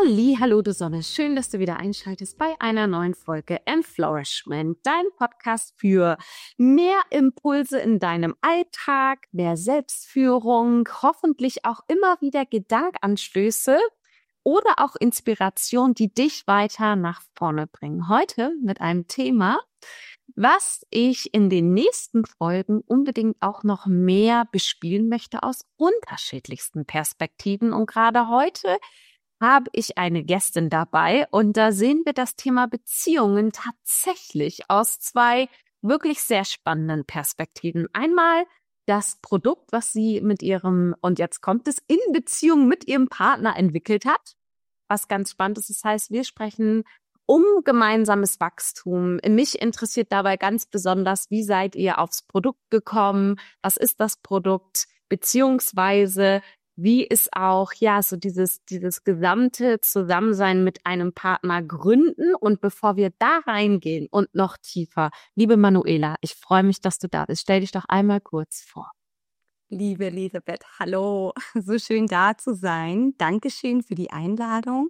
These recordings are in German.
Hallo, du Sonne. Schön, dass du wieder einschaltest bei einer neuen Folge Enflourishment, dein Podcast für mehr Impulse in deinem Alltag, mehr Selbstführung, hoffentlich auch immer wieder Gedankenanstöße oder auch Inspiration, die dich weiter nach vorne bringen. Heute mit einem Thema, was ich in den nächsten Folgen unbedingt auch noch mehr bespielen möchte aus unterschiedlichsten Perspektiven. Und gerade heute habe ich eine Gästin dabei und da sehen wir das Thema Beziehungen tatsächlich aus zwei wirklich sehr spannenden Perspektiven. Einmal das Produkt, was sie mit ihrem, und jetzt kommt es, in Beziehung mit ihrem Partner entwickelt hat, was ganz spannend ist. Das heißt, wir sprechen um gemeinsames Wachstum. Mich interessiert dabei ganz besonders, wie seid ihr aufs Produkt gekommen? Was ist das Produkt? Beziehungsweise wie ist auch, ja, so dieses gesamte Zusammensein mit einem Partner gründen. Und bevor wir da reingehen und noch tiefer, liebe Manuela, ich freue mich, dass du da bist. Stell dich doch einmal kurz vor. Liebe Elisabeth, hallo, so schön da zu sein. Dankeschön für die Einladung.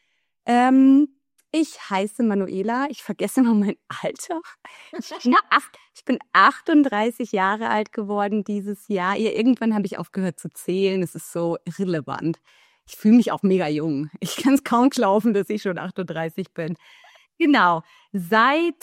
Ich heiße Manuela, ich vergesse immer mein Alter. Ich bin 38 Jahre alt geworden dieses Jahr. Irgendwann habe ich aufgehört zu zählen, es ist so irrelevant. Ich fühle mich auch mega jung. Ich kann es kaum glauben, dass ich schon 38 bin. Genau, seit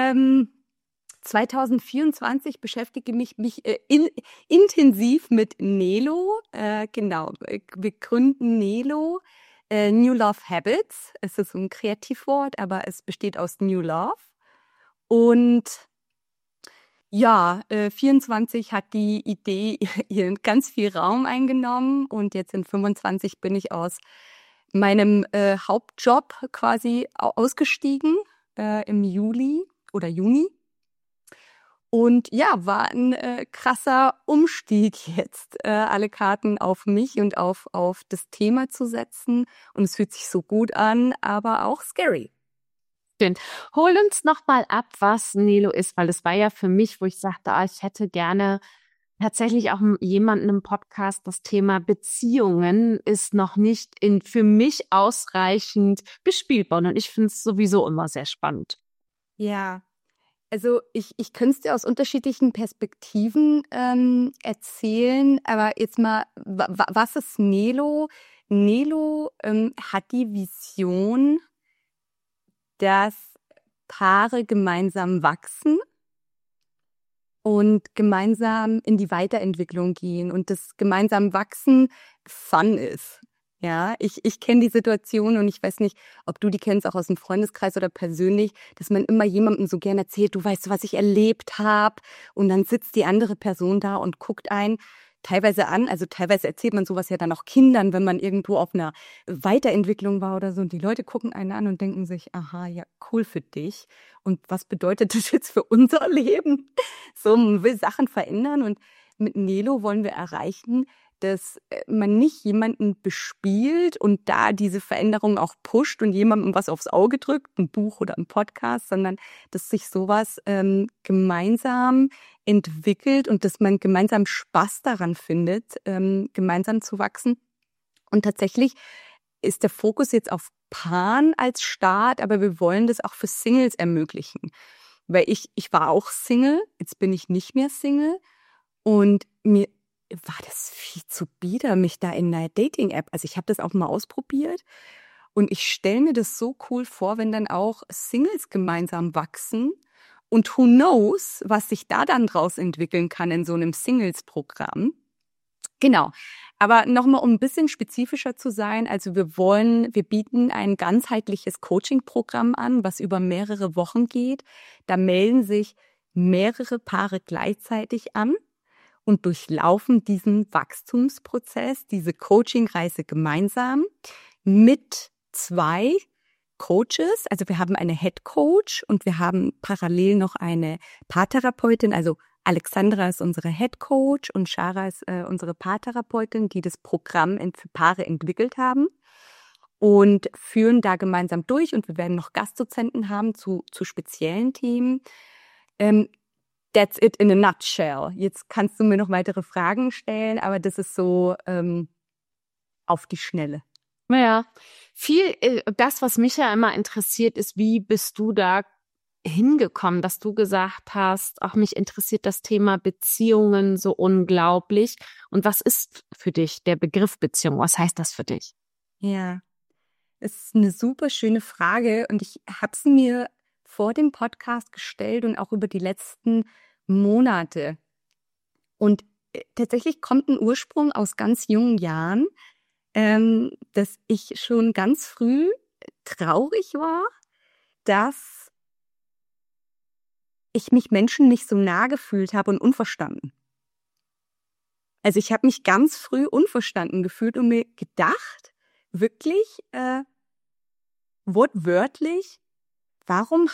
2024 beschäftige mich intensiv mit Nelo. Wir gründen Nelo. New Love Habits. Es ist ein Kreativwort, aber es besteht aus New Love. Und ja, 24 hat die Idee hier ganz viel Raum eingenommen und jetzt in 25 bin ich aus meinem Hauptjob quasi ausgestiegen im Juli oder Juni. Und ja, war ein krasser Umstieg jetzt, alle Karten auf mich und auf das Thema zu setzen. Und es fühlt sich so gut an, aber auch scary. Schön. Hol uns noch mal ab, was Nelo ist, weil es war ja für mich, wo ich sagte, ich hätte gerne tatsächlich auch jemanden im Podcast. Das Thema Beziehungen ist noch nicht für mich ausreichend bespielbar und ich finde es sowieso immer sehr spannend. Ja. Also ich könnte es dir aus unterschiedlichen Perspektiven erzählen, aber jetzt mal, was ist Nelo? Nelo hat die Vision, dass Paare gemeinsam wachsen und gemeinsam in die Weiterentwicklung gehen und das gemeinsam Wachsen Fun ist. Ja, ich kenne die Situation und ich weiß nicht, ob du die kennst, auch aus dem Freundeskreis oder persönlich, dass man immer jemandem so gern erzählt, du weißt, was ich erlebt habe. Und dann sitzt die andere Person da und guckt einen teilweise an. Also teilweise erzählt man sowas ja dann auch Kindern, wenn man irgendwo auf einer Weiterentwicklung war oder so. Und die Leute gucken einen an und denken sich, aha, ja, cool für dich. Und was bedeutet das jetzt für unser Leben? So, man will Sachen verändern und mit Nelo wollen wir erreichen, dass man nicht jemanden bespielt und da diese Veränderung auch pusht und jemandem was aufs Auge drückt, ein Buch oder ein Podcast, sondern dass sich sowas gemeinsam entwickelt und dass man gemeinsam Spaß daran findet, gemeinsam zu wachsen. Und tatsächlich ist der Fokus jetzt auf Paaren als Start, aber wir wollen das auch für Singles ermöglichen. Weil ich war auch Single, jetzt bin ich nicht mehr Single und mir war das viel zu bieder, mich da in einer Dating-App, also ich habe das auch mal ausprobiert und ich stelle mir das so cool vor, wenn dann auch Singles gemeinsam wachsen und who knows, was sich da dann draus entwickeln kann in so einem Singles-Programm. Genau, aber nochmal, um ein bisschen spezifischer zu sein, also wir bieten ein ganzheitliches Coaching-Programm an, was über mehrere Wochen geht. Da melden sich mehrere Paare gleichzeitig an und durchlaufen diesen Wachstumsprozess, diese Coaching-Reise gemeinsam mit 2 Coaches. Also wir haben eine Head Coach und wir haben parallel noch eine Paartherapeutin. Also Alexandra ist unsere Head Coach und Shara ist unsere Paartherapeutin, die das Programm für Paare entwickelt haben und führen da gemeinsam durch. Und wir werden noch Gastdozenten haben zu speziellen Themen. That's it in a nutshell. Jetzt kannst du mir noch weitere Fragen stellen, aber das ist so auf die Schnelle. Ja, Das, was mich ja immer interessiert, ist, wie bist du da hingekommen, dass du gesagt hast, auch mich interessiert das Thema Beziehungen so unglaublich. Und was ist für dich der Begriff Beziehung? Was heißt das für dich? Ja, es ist eine super schöne Frage und ich habe es mir vor dem Podcast gestellt und auch über die letzten Monate. Und tatsächlich kommt ein Ursprung aus ganz jungen Jahren, dass ich schon ganz früh traurig war, dass ich mich Menschen nicht so nah gefühlt habe und unverstanden. Also ich habe mich ganz früh unverstanden gefühlt und mir gedacht, wirklich wortwörtlich, warum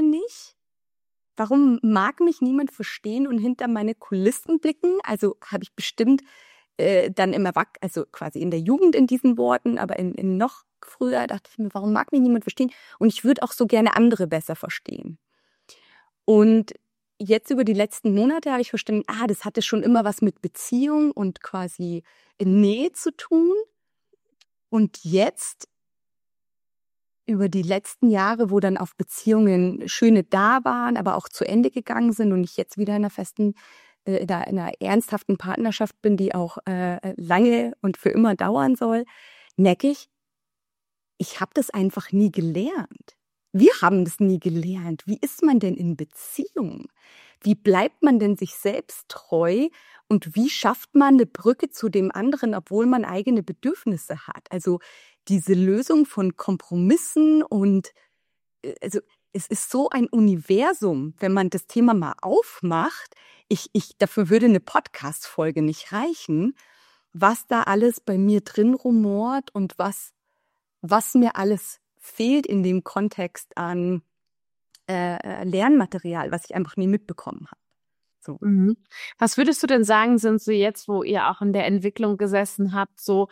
mag mich niemand verstehen und hinter meine Kulissen blicken? Also habe ich bestimmt dann im also quasi in der Jugend in diesen Worten, aber in noch früher dachte ich mir, warum mag mich niemand verstehen? Und ich würde auch so gerne andere besser verstehen. Und jetzt über die letzten Monate habe ich verstanden, das hatte schon immer was mit Beziehung und quasi Nähe zu tun. Und jetzt über die letzten Jahre, wo dann auf Beziehungen schöne da waren, aber auch zu Ende gegangen sind und ich jetzt wieder in einer ernsthaften Partnerschaft bin, die auch lange und für immer dauern soll, merke ich habe das einfach nie gelernt. Wir haben das nie gelernt. Wie ist man denn in Beziehung? Wie bleibt man denn sich selbst treu? Und wie schafft man eine Brücke zu dem anderen, obwohl man eigene Bedürfnisse hat? Also diese Lösung von Kompromissen und also es ist so ein Universum, wenn man das Thema mal aufmacht. Dafür würde eine Podcast-Folge nicht reichen, was da alles bei mir drin rumort und was mir alles fehlt in dem Kontext an Lernmaterial, was ich einfach nie mitbekommen habe. So. Mhm. Was würdest du denn sagen, sind so jetzt, wo ihr auch in der Entwicklung gesessen habt, so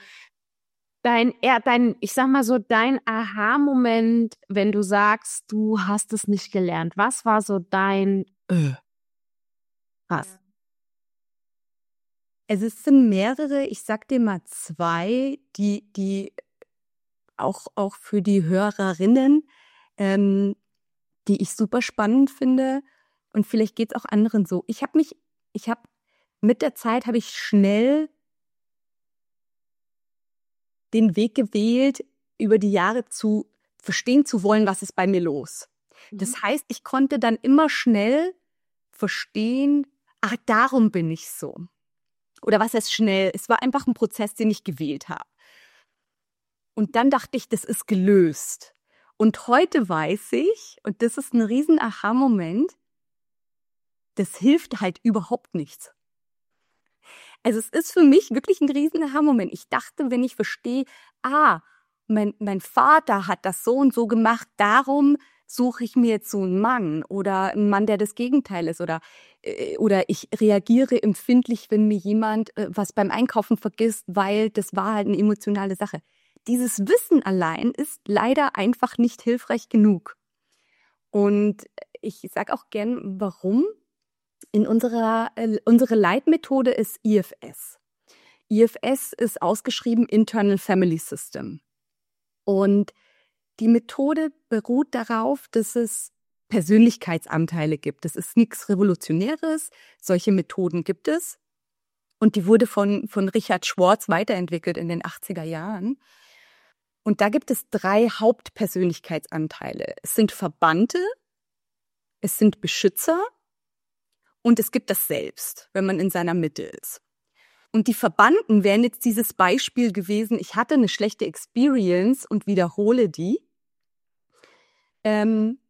ich sag mal so, dein Aha-Moment, wenn du sagst, du hast es nicht gelernt. Was war so dein was? Es sind mehrere, ich sag dir mal zwei, die auch für die Hörerinnen, die ich super spannend finde. Und vielleicht geht es auch anderen so. Mit der Zeit habe ich schnell den Weg gewählt, über die Jahre zu verstehen zu wollen, was ist bei mir los. Das heißt, ich konnte dann immer schnell verstehen, darum bin ich so. Oder was heißt schnell? Es war einfach ein Prozess, den ich gewählt habe. Und dann dachte ich, das ist gelöst. Und heute weiß ich, und das ist ein riesen Aha-Moment, das hilft halt überhaupt nichts. Also es ist für mich wirklich ein riesen Aha-Moment. Ich dachte, wenn ich verstehe, mein Vater hat das so und so gemacht, darum suche ich mir jetzt so einen Mann oder einen Mann, der das Gegenteil ist oder ich reagiere empfindlich, wenn mir jemand was beim Einkaufen vergisst, weil das war halt eine emotionale Sache. Dieses Wissen allein ist leider einfach nicht hilfreich genug. Und ich sage auch gern, warum. Unsere Leitmethode ist IFS. IFS ist ausgeschrieben Internal Family System. Und die Methode beruht darauf, dass es Persönlichkeitsanteile gibt. Das ist nichts Revolutionäres. Solche Methoden gibt es. Und die wurde von Richard Schwartz weiterentwickelt in den 80er Jahren. Und da gibt es 3 Hauptpersönlichkeitsanteile. Es sind Verbannte, es sind Beschützer und es gibt das Selbst, wenn man in seiner Mitte ist. Und die Verbannten wären jetzt dieses Beispiel gewesen, ich hatte eine schlechte Experience und wiederhole die. Und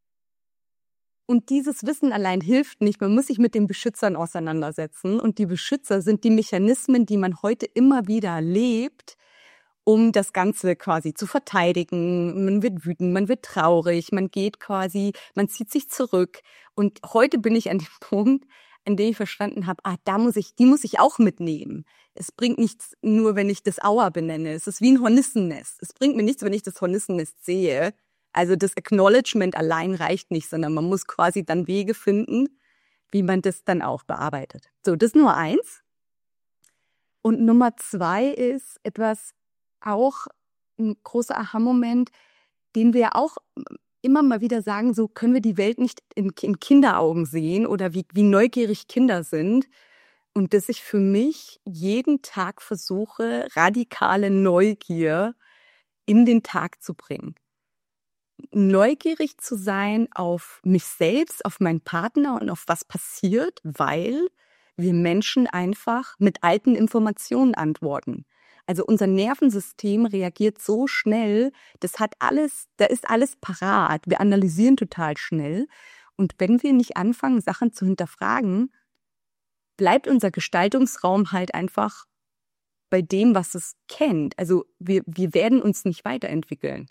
dieses Wissen allein hilft nicht. Man muss sich mit den Beschützern auseinandersetzen. Und die Beschützer sind die Mechanismen, die man heute immer wieder lebt, um das Ganze quasi zu verteidigen. Man wird wütend, man wird traurig, man zieht sich zurück. Und heute bin ich an dem Punkt, an dem ich verstanden habe, die muss ich auch mitnehmen. Es bringt nichts nur, wenn ich das Aua benenne. Es ist wie ein Hornissennest. Es bringt mir nichts, wenn ich das Hornissennest sehe. Also das Acknowledgement allein reicht nicht, sondern man muss quasi dann Wege finden, wie man das dann auch bearbeitet. So, das ist Nummer 1. Und Nummer 2 ist etwas auch ein großer Aha-Moment, den wir ja auch immer mal wieder sagen, so können wir die Welt nicht in Kinderaugen sehen oder wie neugierig Kinder sind. Und dass ich für mich jeden Tag versuche, radikale Neugier in den Tag zu bringen. Neugierig zu sein auf mich selbst, auf meinen Partner und auf was passiert, weil wir Menschen einfach mit alten Informationen antworten. Also unser Nervensystem reagiert so schnell, da ist alles parat. Wir analysieren total schnell. Und wenn wir nicht anfangen, Sachen zu hinterfragen, bleibt unser Gestaltungsraum halt einfach bei dem, was es kennt. Also wir werden uns nicht weiterentwickeln.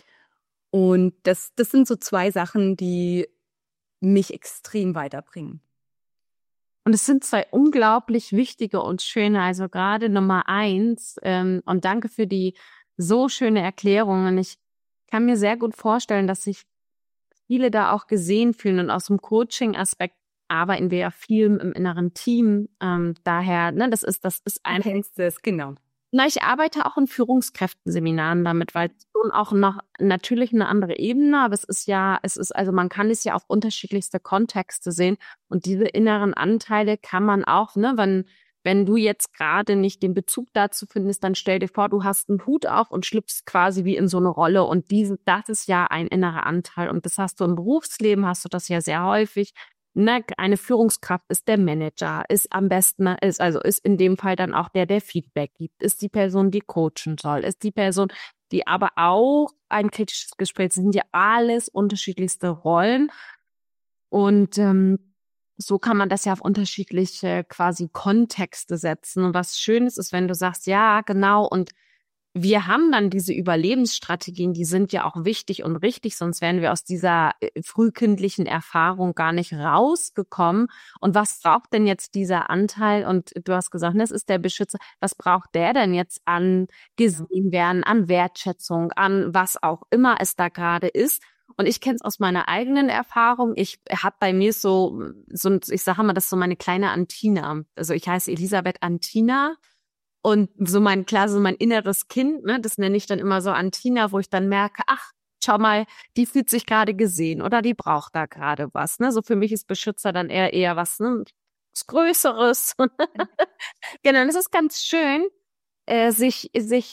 Und das sind so 2 Sachen, die mich extrem weiterbringen. Und es sind 2 unglaublich wichtige und schöne, also gerade Nummer 1, und danke für die so schöne Erklärung. Und ich kann mir sehr gut vorstellen, dass sich viele da auch gesehen fühlen. Und aus dem Coaching-Aspekt arbeiten wir ja viel im inneren Team. Daher, ne, das ist einfach. Kennst du es, genau. Na, ich arbeite auch in Führungskräftenseminaren damit, weil es schon auch noch natürlich eine andere Ebene, aber also man kann es ja auf unterschiedlichste Kontexte sehen und diese inneren Anteile kann man auch, ne, wenn du jetzt gerade nicht den Bezug dazu findest, dann stell dir vor, du hast einen Hut auf und schlüpfst quasi wie in so eine Rolle und das ist ja ein innerer Anteil und das hast du im Berufsleben, hast du das ja sehr häufig. Ne, eine Führungskraft ist der Manager, ist am besten, ist in dem Fall dann auch der Feedback gibt, ist die Person, die coachen soll, ist die Person, die aber auch ein kritisches Gespräch, das sind ja alles unterschiedlichste Rollen und so kann man das ja auf unterschiedliche quasi Kontexte setzen und was Schönes ist, wenn du sagst, ja, genau und wir haben dann diese Überlebensstrategien, die sind ja auch wichtig und richtig, sonst wären wir aus dieser frühkindlichen Erfahrung gar nicht rausgekommen. Und was braucht denn jetzt dieser Anteil? Und du hast gesagt, das ist der Beschützer. Was braucht der denn jetzt an gesehen werden, an Wertschätzung, an was auch immer es da gerade ist? Und ich kenne es aus meiner eigenen Erfahrung. Ich habe bei mir ich sage mal, das ist so meine kleine Antina. Also ich heiße Elisabeth Antina. Und so mein inneres Kind, ne, das nenne ich dann immer so Antina, wo ich dann merke, ach, schau mal, die fühlt sich gerade gesehen oder die braucht da gerade was. Ne? So für mich ist Beschützer dann eher was, ne, was Größeres. Genau, das ist ganz schön, sich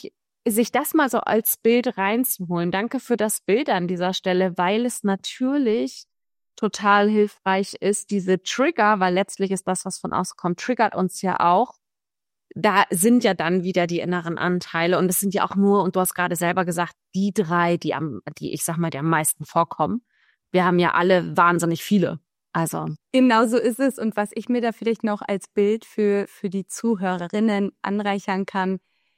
das mal so als Bild reinzuholen. Danke für das Bild an dieser Stelle, weil es natürlich total hilfreich ist, diese Trigger, weil letztlich ist das, was von außen kommt, triggert uns ja auch. Da sind ja dann wieder die inneren Anteile und es sind ja auch nur, und du hast gerade selber gesagt, die 3, die ich sag mal, die am meisten vorkommen. Wir haben ja alle wahnsinnig viele. Also. Genau so ist es. Und was ich mir da vielleicht noch als Bild für die Zuhörerinnen anreichern kann,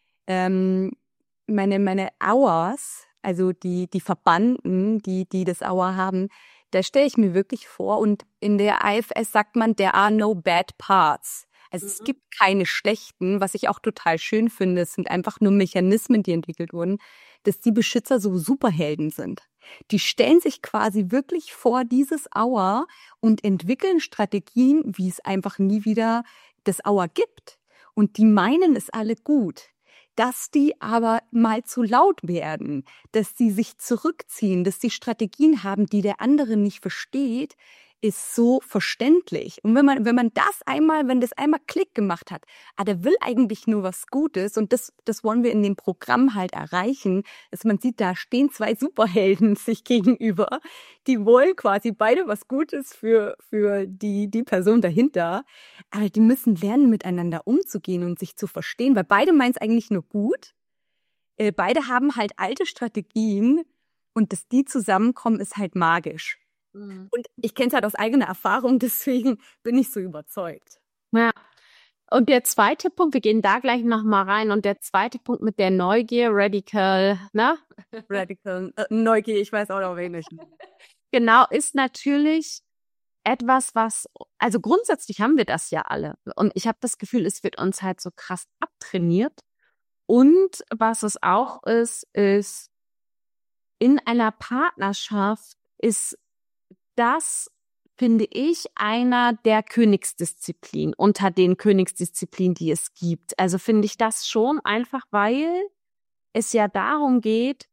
meine Hours, also die Verbanden, die das Hour haben, da stelle ich mir wirklich vor und in der IFS sagt man, there are no bad parts. Also es gibt keine schlechten, was ich auch total schön finde. Es sind einfach nur Mechanismen, die entwickelt wurden, dass die Beschützer so Superhelden sind. Die stellen sich quasi wirklich vor dieses Hour und entwickeln Strategien, wie es einfach nie wieder das Hour gibt. Und die meinen es alle gut. Dass die aber mal zu laut werden, dass sie sich zurückziehen, dass sie Strategien haben, die der andere nicht versteht, ist so verständlich. Und wenn das einmal Klick gemacht hat, der will eigentlich nur was Gutes und das wollen wir in dem Programm halt erreichen, dass man sieht, da stehen 2 Superhelden sich gegenüber, die wollen quasi beide was Gutes für die Person dahinter, aber die müssen lernen, miteinander umzugehen und sich zu verstehen, weil beide meinen es eigentlich nur gut. Beide haben halt alte Strategien und dass die zusammenkommen, ist halt magisch. Und ich kenne es halt aus eigener Erfahrung, deswegen bin ich so überzeugt. Ja. Und der zweite Punkt, wir gehen da gleich nochmal rein, und der zweite Punkt mit der Neugier, Radical, ne? Radical, Neugier, ich weiß auch noch wenig. Genau, ist natürlich etwas, also grundsätzlich haben wir das ja alle. Und ich habe das Gefühl, es wird uns halt so krass abtrainiert. Und was es auch ist in einer Partnerschaft ist das, finde ich, einer der Königsdisziplinen unter den Königsdisziplinen, die es gibt. Also finde ich das schon einfach, weil es ja darum geht,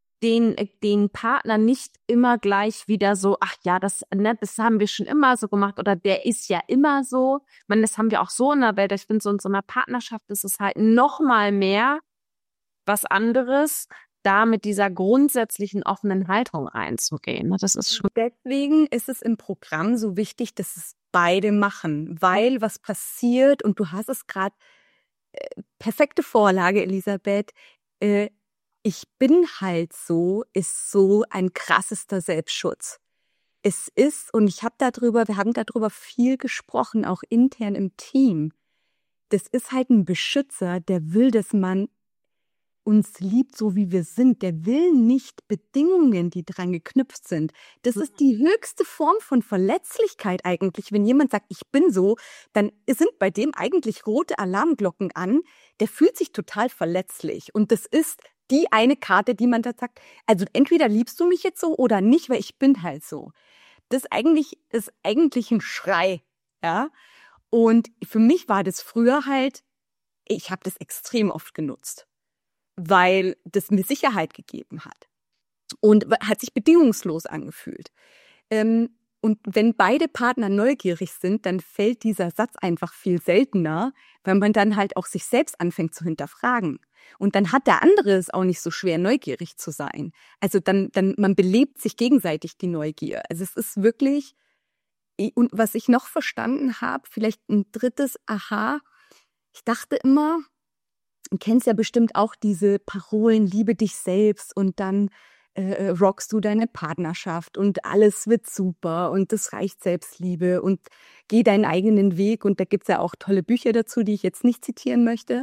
den Partner nicht immer gleich wieder so, ach ja, das haben wir schon immer so gemacht oder der ist ja immer so. Ich meine, das haben wir auch so in der Welt. Ich finde, so in so einer Partnerschaft ist es halt noch mal mehr was anderes, da mit dieser grundsätzlichen offenen Haltung reinzugehen. Das ist schon. Deswegen ist es im Programm so wichtig, dass es beide machen, weil was passiert, und du hast es gerade, perfekte Vorlage, Elisabeth, ich bin halt so, ist so ein krassester Selbstschutz. Es ist, und wir haben darüber viel gesprochen, auch intern im Team. Das ist halt ein Beschützer, der will, dass man uns liebt, so wie wir sind. Der will nicht Bedingungen, die dran geknüpft sind. Das ist die höchste Form von Verletzlichkeit eigentlich. Wenn jemand sagt, ich bin so, dann sind bei dem eigentlich rote Alarmglocken an. Der fühlt sich total verletzlich. Und das ist die eine Karte, die man da sagt, also entweder liebst du mich jetzt so oder nicht, weil ich bin halt so. Das ist eigentlich ein Schrei, ja. Und für mich war das früher halt, ich habe das extrem oft genutzt, weil das mir Sicherheit gegeben hat und hat sich bedingungslos angefühlt. Und wenn beide Partner neugierig sind, dann fällt dieser Satz einfach viel seltener, weil man dann halt auch sich selbst anfängt zu hinterfragen. Und dann hat der andere es auch nicht so schwer, neugierig zu sein. Also man belebt sich gegenseitig die Neugier. Also es ist wirklich, und was ich noch verstanden habe, vielleicht ein drittes Aha, ich dachte immer, du kennst ja bestimmt auch diese Parolen, liebe dich selbst und dann rockst du deine Partnerschaft und alles wird super und das reicht Selbstliebe und geh deinen eigenen Weg. Und da gibt's ja auch tolle Bücher dazu, die ich jetzt nicht zitieren möchte,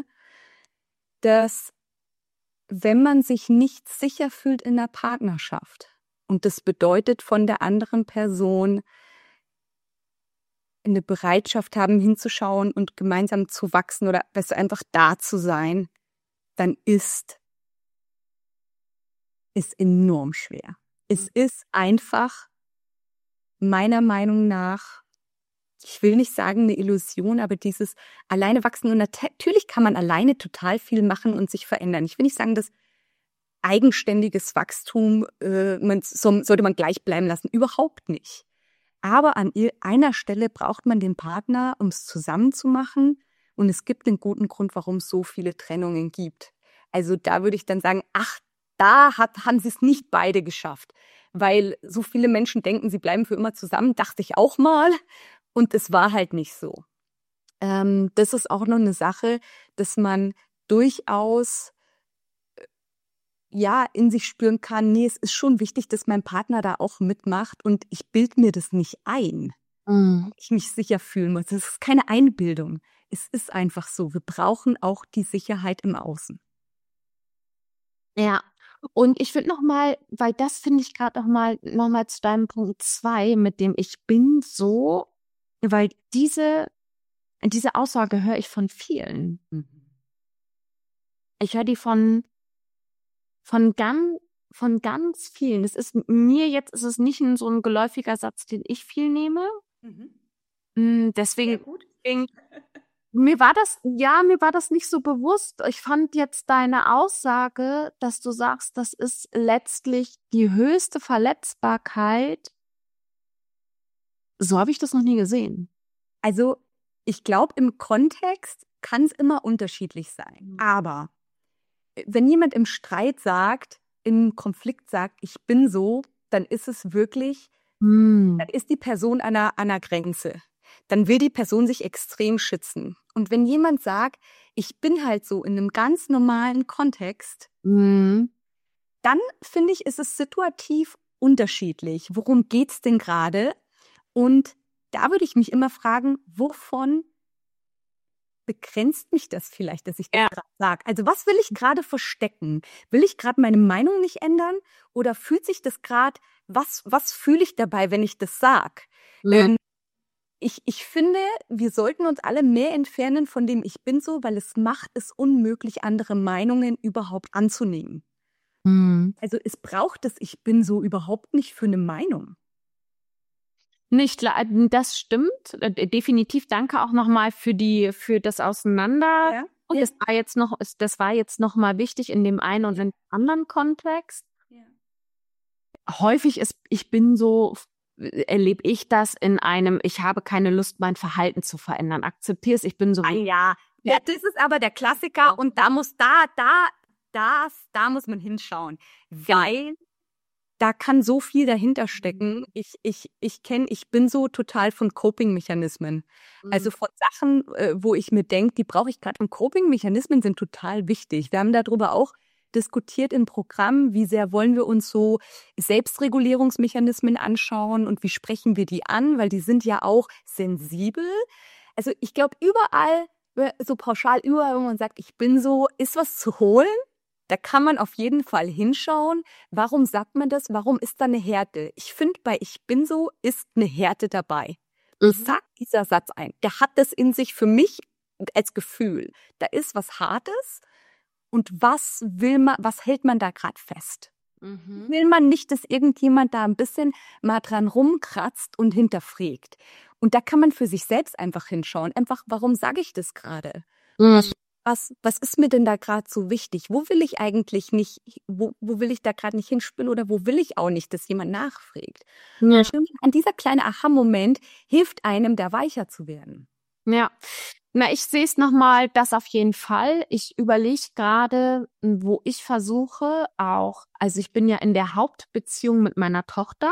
dass wenn man sich nicht sicher fühlt in der Partnerschaft und das bedeutet von der anderen Person eine Bereitschaft haben, hinzuschauen und gemeinsam zu wachsen oder besser einfach da zu sein, dann ist es enorm schwer. Es ist einfach meiner Meinung nach, ich will nicht sagen eine Illusion, aber dieses alleine wachsen. Und natürlich kann man alleine total viel machen und sich verändern. Ich will nicht sagen, dass eigenständiges Wachstum sollte man gleich bleiben lassen. Überhaupt nicht. Aber an einer Stelle braucht man den Partner, um es zusammen zu machen. Und es gibt einen guten Grund, warum es so viele Trennungen gibt. Also da würde ich dann sagen, ach, haben sie es nicht beide geschafft. Weil so viele Menschen denken, sie bleiben für immer zusammen, dachte ich auch mal. Und es war halt nicht so. Das ist auch noch eine Sache, dass man durchaus in sich spüren kann, nee, es ist schon wichtig, dass mein Partner da auch mitmacht und ich bilde mir das nicht ein. Ich mich sicher fühlen muss. Das ist keine Einbildung. Es ist einfach so. Wir brauchen auch die Sicherheit im Außen. Ja, und ich finde nochmal, weil das finde ich gerade noch mal zu deinem Punkt 2 mit dem Ich bin so, weil diese Aussage höre ich von vielen. Ich höre die von ganz vielen. Ist es nicht so ein geläufiger Satz, den ich viel nehme. Deswegen, mir war das nicht so bewusst. Ich fand jetzt deine Aussage, dass du sagst, das ist letztlich die höchste Verletzbarkeit. So habe ich das noch nie gesehen. Also ich glaube, im Kontext kann es immer unterschiedlich sein. Aber wenn jemand im Streit sagt, im Konflikt sagt, ich bin so, dann ist es wirklich, dann ist die Person an einer Grenze. Dann will die Person sich extrem schützen. Und wenn jemand sagt, ich bin halt so in einem ganz normalen Kontext, dann finde ich, ist es situativ unterschiedlich. Worum geht's denn gerade? Und da würde ich mich immer fragen, wovon begrenzt mich das vielleicht, dass ich das gerade sage? Also was will ich gerade verstecken? Will ich gerade meine Meinung nicht ändern? Oder fühlt sich das gerade, was fühle ich dabei, wenn ich das sage? Ich finde, wir sollten uns alle mehr entfernen von dem Ich bin so, weil es macht es unmöglich, andere Meinungen überhaupt anzunehmen. Also es braucht das Ich bin so überhaupt nicht für eine Meinung. Nicht, das stimmt. Definitiv danke auch nochmal für das Auseinander Und das war jetzt noch mal wichtig in dem einen und in dem anderen Kontext. Ja. Häufig erlebe ich das in einem, ich habe keine Lust, mein Verhalten zu verändern. Akzeptiere es, ich bin so wie. Ja, das ist aber der Klassiker und da muss muss man hinschauen, weil da kann so viel dahinter stecken. Ich bin so total von Coping-Mechanismen. Also von Sachen, wo ich mir denke, die brauche ich gerade. Und Coping-Mechanismen sind total wichtig. Wir haben darüber auch diskutiert im Programm, wie sehr wollen wir uns so Selbstregulierungsmechanismen anschauen und wie sprechen wir die an, weil die sind ja auch sensibel. Also ich glaube, überall, so pauschal, überall, wo man sagt, ich bin so, ist was zu holen. Da kann man auf jeden Fall hinschauen. Warum sagt man das? Warum ist da eine Härte? Ich finde, bei Ich bin so ist eine Härte dabei. Sagt dieser Satz ein. Der hat das in sich für mich als Gefühl. Da ist was Hartes. Und was hält man da gerade fest? Will man nicht, dass irgendjemand da ein bisschen mal dran rumkratzt und hinterfragt? Und da kann man für sich selbst einfach hinschauen. Einfach, warum sage ich das gerade? Was ist mir denn da gerade so wichtig? Wo will ich eigentlich nicht, wo will ich da gerade nicht hinspielen oder wo will ich auch nicht, dass jemand nachfragt? Ja. An dieser kleine Aha-Moment hilft einem, da weicher zu werden. Ja. Na, ich sehe es nochmal, das auf jeden Fall. Ich überlege gerade, wo ich versuche also ich bin ja in der Hauptbeziehung mit meiner Tochter.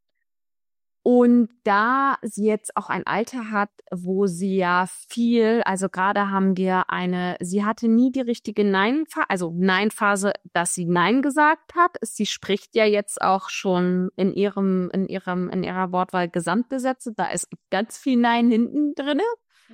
Und da sie jetzt auch ein Alter hat, wo sie ja also gerade haben wir sie hatte nie die richtige Nein-Phase, dass sie Nein gesagt hat. Sie spricht ja jetzt auch schon in ihrer Wortwahl Gesamtbesetze, da ist ganz viel Nein hinten drinne.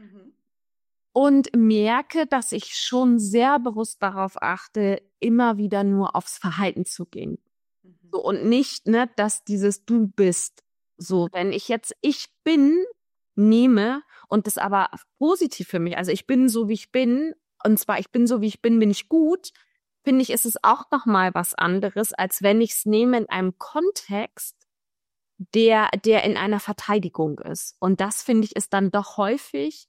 Und merke, dass ich schon sehr bewusst darauf achte, immer wieder nur aufs Verhalten zu gehen. So, und nicht, dass dieses Du bist. So, wenn ich jetzt ich bin nehme und das aber positiv für mich, also ich bin so, wie ich bin, und zwar ich bin so, wie ich bin ich gut, finde ich, ist es auch nochmal was anderes, als wenn ich es nehme in einem Kontext, der in einer Verteidigung ist. Und das, finde ich, ist dann doch häufig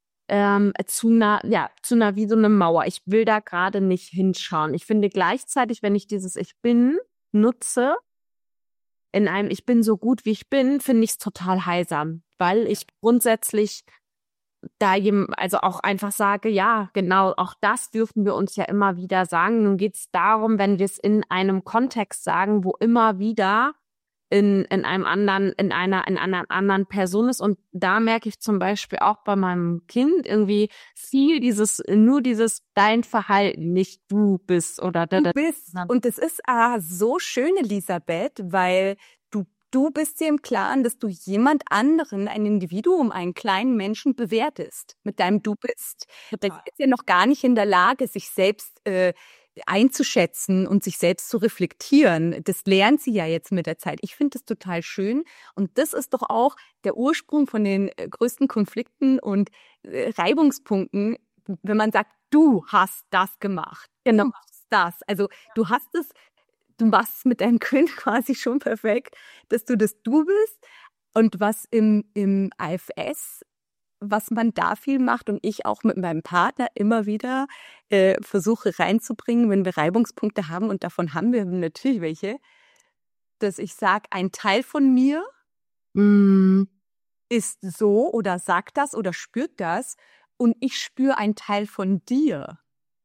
zu einer wie so eine Mauer. Ich will da gerade nicht hinschauen. Ich finde gleichzeitig, wenn ich dieses Ich bin nutze, in einem Ich bin so gut, wie ich bin, finde ich es total heilsam, weil ich grundsätzlich also auch einfach sage, ja, genau, auch das dürfen wir uns ja immer wieder sagen. Nun geht es darum, wenn wir es in einem Kontext sagen, wo immer wieder in einer anderen Person ist. Und da merke ich zum Beispiel auch bei meinem Kind irgendwie viel nur dieses dein Verhalten, nicht du bist oder du bist. Und das ist so schön, Elisabeth, weil du bist dir im Klaren, dass du jemand anderen, ein Individuum, einen kleinen Menschen bewertest mit deinem Du bist. Der ist ja noch gar nicht in der Lage, sich selbst einzuschätzen und sich selbst zu reflektieren. Das lernt sie ja jetzt mit der Zeit. Ich finde das total schön. Und das ist doch auch der Ursprung von den größten Konflikten und Reibungspunkten, wenn man sagt, du hast das gemacht. Genau. Du machst das. Also du machst es mit deinem Kind quasi schon perfekt, dass du das Du bist. Und was im AFS, was man da viel macht und ich auch mit meinem Partner immer wieder versuche reinzubringen, wenn wir Reibungspunkte haben, und davon haben wir natürlich welche, dass ich sage, ein Teil von mir ist so oder sagt das oder spürt das und ich spüre einen Teil von dir.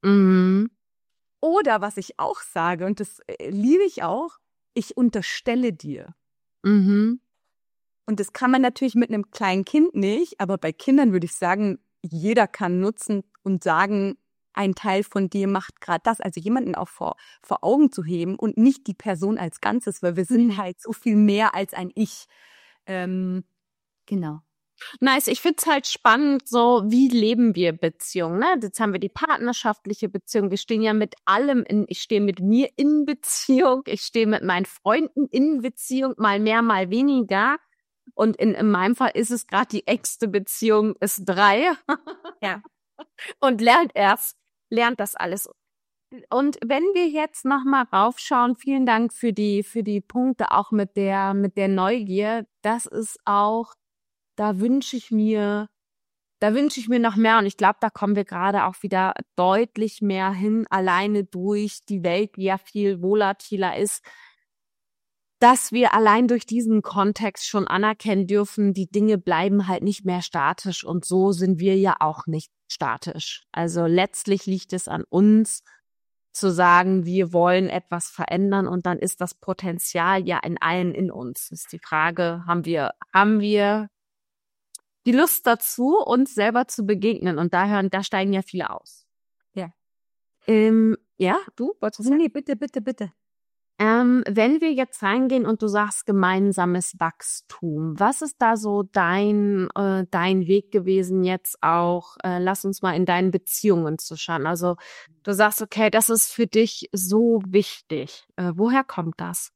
Oder was ich auch sage, und das liebe ich auch, ich unterstelle dir. Und das kann man natürlich mit einem kleinen Kind nicht, aber bei Kindern würde ich sagen, jeder kann nutzen und sagen, ein Teil von dir macht gerade das. Also jemanden auch vor Augen zu heben und nicht die Person als Ganzes, weil wir sind halt so viel mehr als ein Ich. Genau. Nice, ich find's halt spannend, so wie leben wir Beziehungen, ne? Jetzt haben wir die partnerschaftliche Beziehung, wir stehen ja mit allem ich stehe mit mir in Beziehung, ich stehe mit meinen Freunden in Beziehung, mal mehr, mal weniger. Und in meinem Fall ist es gerade die engste Beziehung, ist 3. Ja. Und lernt das alles. Und wenn wir jetzt nochmal raufschauen, vielen Dank für die Punkte, auch mit der Neugier. Das ist auch, da wünsche ich mir Da wünsche ich mir noch mehr und ich glaube, da kommen wir gerade auch wieder deutlich mehr hin, alleine durch die Welt, die ja viel volatiler ist, dass wir allein durch diesen Kontext schon anerkennen dürfen, die Dinge bleiben halt nicht mehr statisch und so sind wir ja auch nicht statisch. Also letztlich liegt es an uns, zu sagen, wir wollen etwas verändern und dann ist das Potenzial ja in allen in uns. Ist die Frage, haben wir die Lust dazu, uns selber zu begegnen? Und da steigen ja viele aus. Ja. Ja, du wolltest du sagen? Nee, bitte. Wenn wir jetzt reingehen und du sagst gemeinsames Wachstum, was ist da so dein Weg gewesen jetzt auch? Lass uns mal in deinen Beziehungen zu schauen. Also du sagst, okay, das ist für dich so wichtig. Woher kommt das?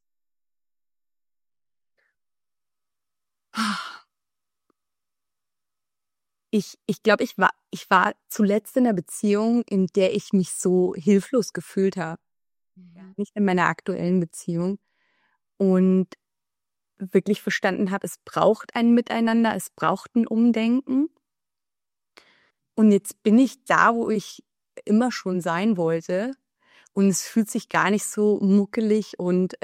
Ich glaube, ich war zuletzt in einer Beziehung, in der ich mich so hilflos gefühlt habe. Nicht in meiner aktuellen Beziehung. Und wirklich verstanden habe, es braucht ein Miteinander, es braucht ein Umdenken. Und jetzt bin ich da, wo ich immer schon sein wollte. Und es fühlt sich gar nicht so muckelig und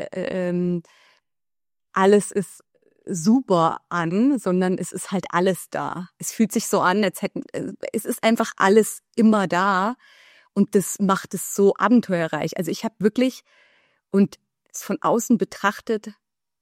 alles ist super an, sondern es ist halt alles da. Es fühlt sich so an, es ist einfach alles immer da. Und das macht es so abenteuerreich. Also ich habe wirklich, und es von außen betrachtet,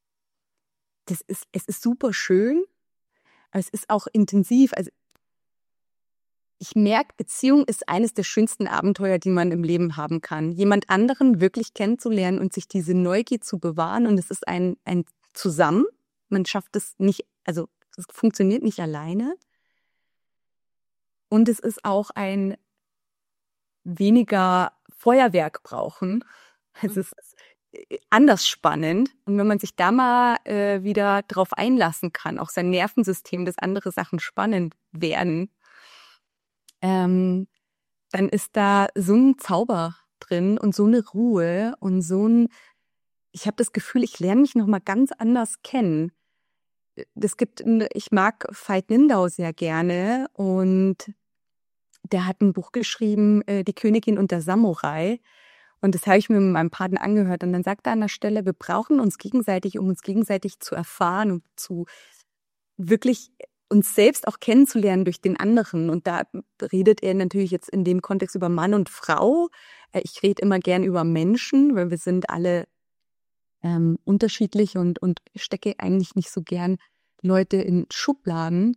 es ist super schön, aber es ist auch intensiv. Also ich merke, Beziehung ist eines der schönsten Abenteuer, die man im Leben haben kann. Jemand anderen wirklich kennenzulernen und sich diese Neugier zu bewahren. Und es ist ein Zusammen. Man schafft es nicht, also es funktioniert nicht alleine. Und es ist auch ein weniger Feuerwerk brauchen. Also es ist anders spannend. Und wenn man sich da mal wieder drauf einlassen kann, auch sein Nervensystem, dass andere Sachen spannend werden, dann ist da so ein Zauber drin und so eine Ruhe und ich habe das Gefühl, ich lerne mich nochmal ganz anders kennen. Ich mag Veit Lindau sehr gerne und der hat ein Buch geschrieben, Die Königin und der Samurai. Und das habe ich mir mit meinem Partner angehört. Und dann sagt er an der Stelle, wir brauchen uns gegenseitig, um uns gegenseitig zu erfahren und zu wirklich uns selbst auch kennenzulernen durch den anderen. Und da redet er natürlich jetzt in dem Kontext über Mann und Frau. Ich rede immer gern über Menschen, weil wir sind alle unterschiedlich und stecke eigentlich nicht so gern Leute in Schubladen.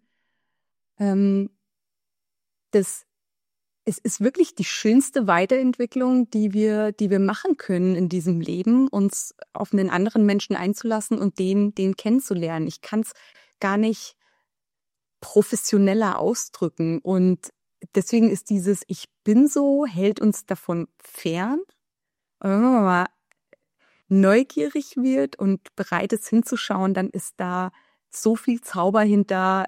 Es ist wirklich die schönste Weiterentwicklung, die wir machen können in diesem Leben, uns auf einen anderen Menschen einzulassen und den kennenzulernen. Ich kann es gar nicht professioneller ausdrücken. Und deswegen ist dieses Ich bin so, hält uns davon fern. Und wenn man mal neugierig wird und bereit ist hinzuschauen, dann ist da so viel Zauber hinter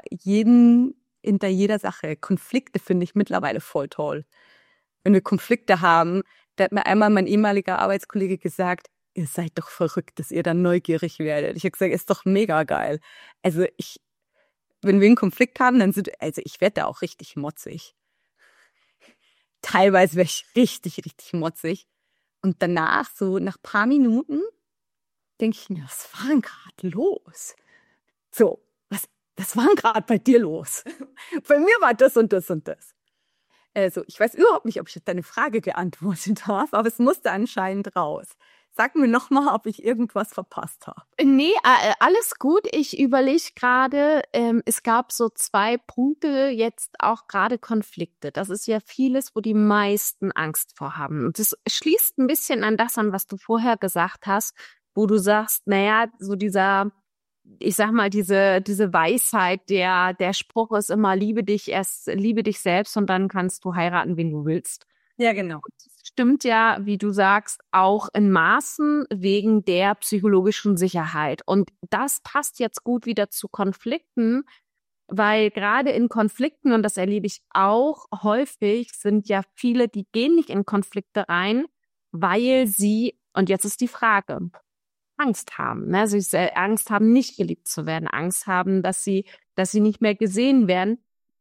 jeder Sache. Konflikte finde ich mittlerweile voll toll. Wenn wir Konflikte haben, da hat mir einmal mein ehemaliger Arbeitskollege gesagt, ihr seid doch verrückt, dass ihr dann neugierig werdet. Ich habe gesagt, ist doch mega geil. Also wenn wir einen Konflikt haben, ich werde da auch richtig motzig. Teilweise werde ich richtig, richtig motzig. Und danach, so nach ein paar Minuten, denke ich mir, was war denn gerade los? So, was war denn gerade bei dir los? Bei mir war das und das und das. Also, ich weiß überhaupt nicht, ob ich deine Frage beantwortet habe, aber es musste anscheinend raus. Sag mir nochmal, ob ich irgendwas verpasst habe. Nee, alles gut. Ich überlege gerade, es gab so 2 Punkte, jetzt auch gerade Konflikte. Das ist ja vieles, wo die meisten Angst vor haben. Und das schließt ein bisschen an das an, was du vorher gesagt hast, wo du sagst, naja, so dieser, ich sag mal, diese Weisheit, der Spruch ist immer, liebe dich selbst und dann kannst du heiraten, wen du willst. Ja, genau. Stimmt ja, wie du sagst, auch in Maßen wegen der psychologischen Sicherheit. Und das passt jetzt gut wieder zu Konflikten, weil gerade in Konflikten, und das erlebe ich auch häufig, sind ja viele, die gehen nicht in Konflikte rein, weil sie, und jetzt ist die Frage, Angst haben. Ne? Also Angst haben, nicht geliebt zu werden, Angst haben, dass sie nicht mehr gesehen werden.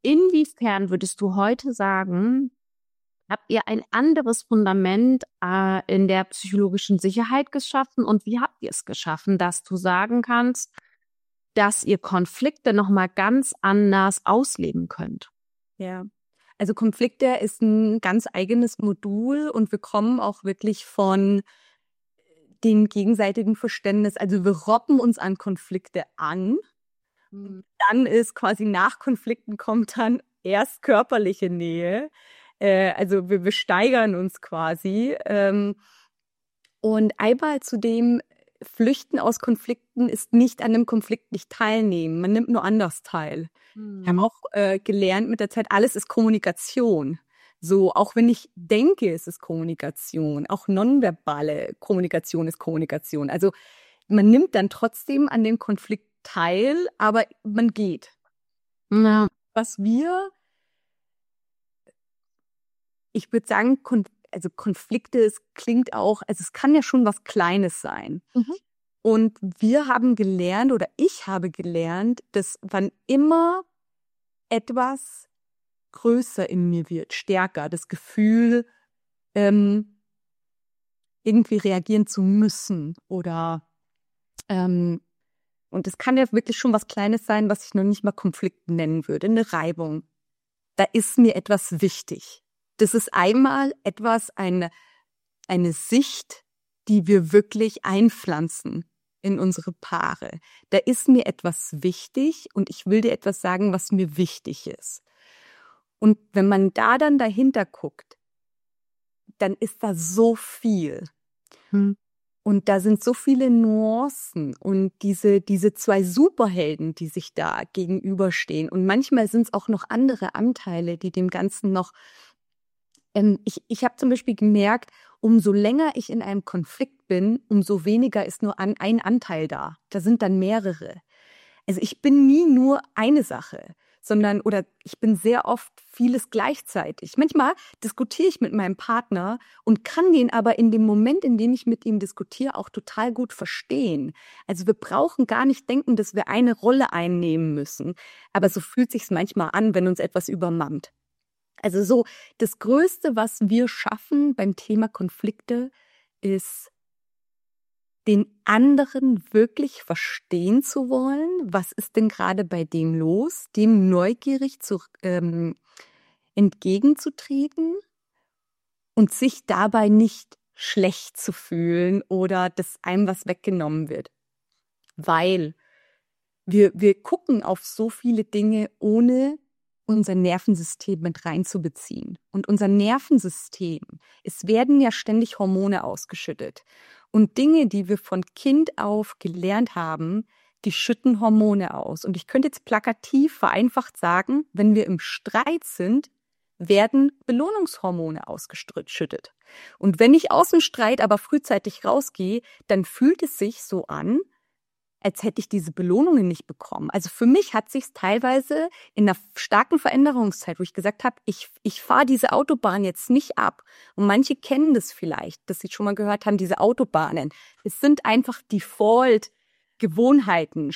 inwiefern würdest du heute sagen, habt ihr ein anderes Fundament in der psychologischen Sicherheit geschaffen und wie habt ihr es geschaffen, dass du sagen kannst, dass ihr Konflikte nochmal ganz anders ausleben könnt? Ja, also Konflikte ist ein ganz eigenes Modul und wir kommen auch wirklich von dem gegenseitigen Verständnis. Also wir robben uns an Konflikte an. Dann ist quasi nach Konflikten kommt dann erst körperliche Nähe. Also wir steigern uns quasi. Und einmal zu dem Flüchten aus Konflikten ist nicht an einem Konflikt nicht teilnehmen. Man nimmt nur anders teil. Wir haben auch gelernt mit der Zeit, alles ist Kommunikation. So, auch wenn ich denke, es ist Kommunikation. Auch nonverbale Kommunikation ist Kommunikation. Also man nimmt dann trotzdem an dem Konflikt teil, aber man geht. Ja. Ich würde sagen, Konflikte, es klingt auch, also es kann ja schon was Kleines sein. Und wir haben gelernt, oder ich habe gelernt, dass wann immer etwas größer in mir wird, stärker, das Gefühl, irgendwie reagieren zu müssen oder und es kann ja wirklich schon was Kleines sein, was ich noch nicht mal Konflikt nennen würde, eine Reibung. Da ist mir etwas wichtig. Das ist einmal eine Sicht, die wir wirklich einpflanzen in unsere Paare. Da ist mir etwas wichtig und ich will dir etwas sagen, was mir wichtig ist. Und wenn man da dann dahinter guckt, dann ist da so viel. Und da sind so viele Nuancen und diese zwei Superhelden, die sich da gegenüberstehen. Und manchmal sind es auch noch andere Anteile, die dem Ganzen noch ich habe zum Beispiel gemerkt, umso länger ich in einem Konflikt bin, umso weniger ist nur ein Anteil da. Da sind dann mehrere. Also ich bin nie nur eine Sache, oder ich bin sehr oft vieles gleichzeitig. Manchmal diskutiere ich mit meinem Partner und kann den aber in dem Moment, in dem ich mit ihm diskutiere, auch total gut verstehen. Also wir brauchen gar nicht denken, dass wir eine Rolle einnehmen müssen. Aber so fühlt sich's manchmal an, wenn uns etwas übermannt. Also so, das Größte, was wir schaffen beim Thema Konflikte, ist, den anderen wirklich verstehen zu wollen. Was ist denn gerade bei dem los? Dem neugierig entgegenzutreten und sich dabei nicht schlecht zu fühlen oder dass einem was weggenommen wird. Weil wir gucken auf so viele Dinge, ohne unser Nervensystem mit reinzubeziehen. Und unser Nervensystem, es werden ja ständig Hormone ausgeschüttet. Und Dinge, die wir von Kind auf gelernt haben, die schütten Hormone aus. Und ich könnte jetzt plakativ vereinfacht sagen, wenn wir im Streit sind, werden Belohnungshormone ausgeschüttet. Und wenn ich aus dem Streit aber frühzeitig rausgehe, dann fühlt es sich so an, als hätte ich diese Belohnungen nicht bekommen. Also für mich hat sich's teilweise in einer starken Veränderungszeit, wo ich gesagt habe, ich fahre diese Autobahn jetzt nicht ab. Und manche kennen das vielleicht, dass sie schon mal gehört haben, diese Autobahnen. Es sind einfach Default-Gewohnheiten,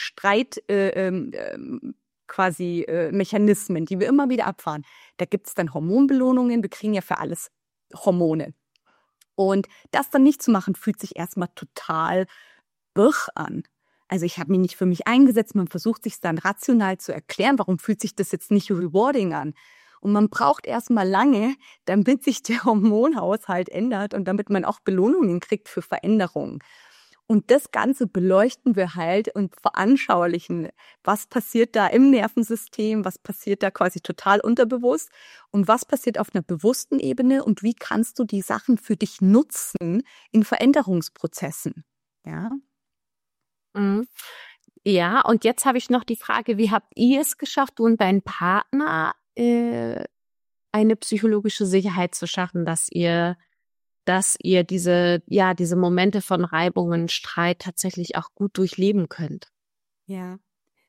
Mechanismen, die wir immer wieder abfahren. Da gibt's dann Hormonbelohnungen, wir kriegen ja für alles Hormone. Und das dann nicht zu machen, fühlt sich erstmal total an. Also ich habe mich nicht für mich eingesetzt, man versucht sich dann rational zu erklären, warum fühlt sich das jetzt nicht rewarding an. Und man braucht erstmal lange, damit sich der Hormonhaushalt ändert und damit man auch Belohnungen kriegt für Veränderungen. Und das Ganze beleuchten wir halt und veranschaulichen, was passiert da im Nervensystem, was passiert da quasi total unterbewusst und was passiert auf einer bewussten Ebene und wie kannst du die Sachen für dich nutzen in Veränderungsprozessen. Ja. Ja, und jetzt habe ich noch die Frage, wie habt ihr es geschafft, du und dein Partner eine psychologische Sicherheit zu schaffen, dass ihr diese Momente von Reibungen, Streit tatsächlich auch gut durchleben könnt? Ja.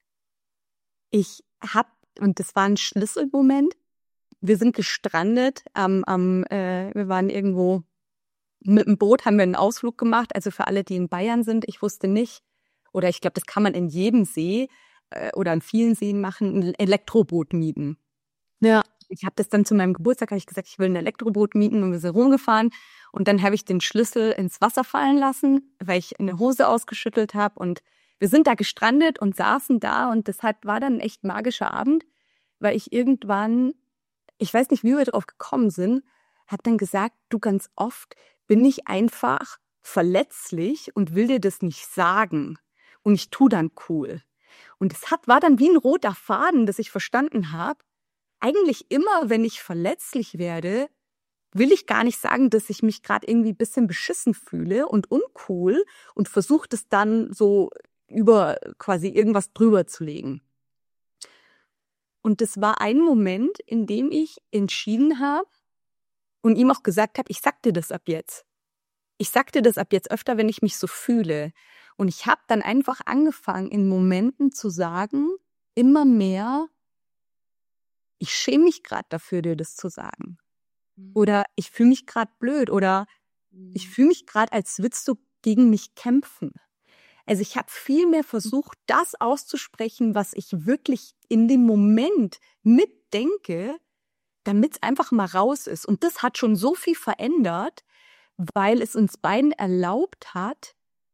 Und das war ein Schlüsselmoment, wir sind gestrandet, wir waren irgendwo mit dem Boot, haben wir einen Ausflug gemacht, also für alle, die in Bayern sind, ich wusste nicht, oder ich glaube, das kann man in jedem See oder an vielen Seen machen, ein Elektroboot mieten. Ja. Ich habe das dann zu meinem Geburtstag, habe ich gesagt, ich will ein Elektroboot mieten und wir sind rumgefahren. Und dann habe ich den Schlüssel ins Wasser fallen lassen, weil ich eine Hose ausgeschüttelt habe. Und wir sind da gestrandet und saßen da. Und das war dann ein echt magischer Abend, weil ich irgendwann, ich weiß nicht, wie wir drauf gekommen sind, habe dann gesagt, du, ganz oft bin ich einfach verletzlich und will dir das nicht sagen. Und ich tue dann cool. Und es war dann wie ein roter Faden, dass ich verstanden habe, eigentlich immer, wenn ich verletzlich werde, will ich gar nicht sagen, dass ich mich gerade irgendwie ein bisschen beschissen fühle und uncool und versuche das dann so über quasi irgendwas drüber zu legen. Und das war ein Moment, in dem ich entschieden habe und ihm auch gesagt habe, ich sag dir das ab jetzt. Ich sag dir das ab jetzt öfter, wenn ich mich so fühle. Und ich habe dann einfach angefangen, in Momenten zu sagen, immer mehr, ich schäme mich gerade dafür, dir das zu sagen. Oder ich fühle mich gerade blöd. Oder ich fühle mich gerade, als würdest du gegen mich kämpfen. Also ich habe viel mehr versucht, das auszusprechen, was ich wirklich in dem Moment mitdenke, damit es einfach mal raus ist. Und das hat schon so viel verändert, weil es uns beiden erlaubt hat.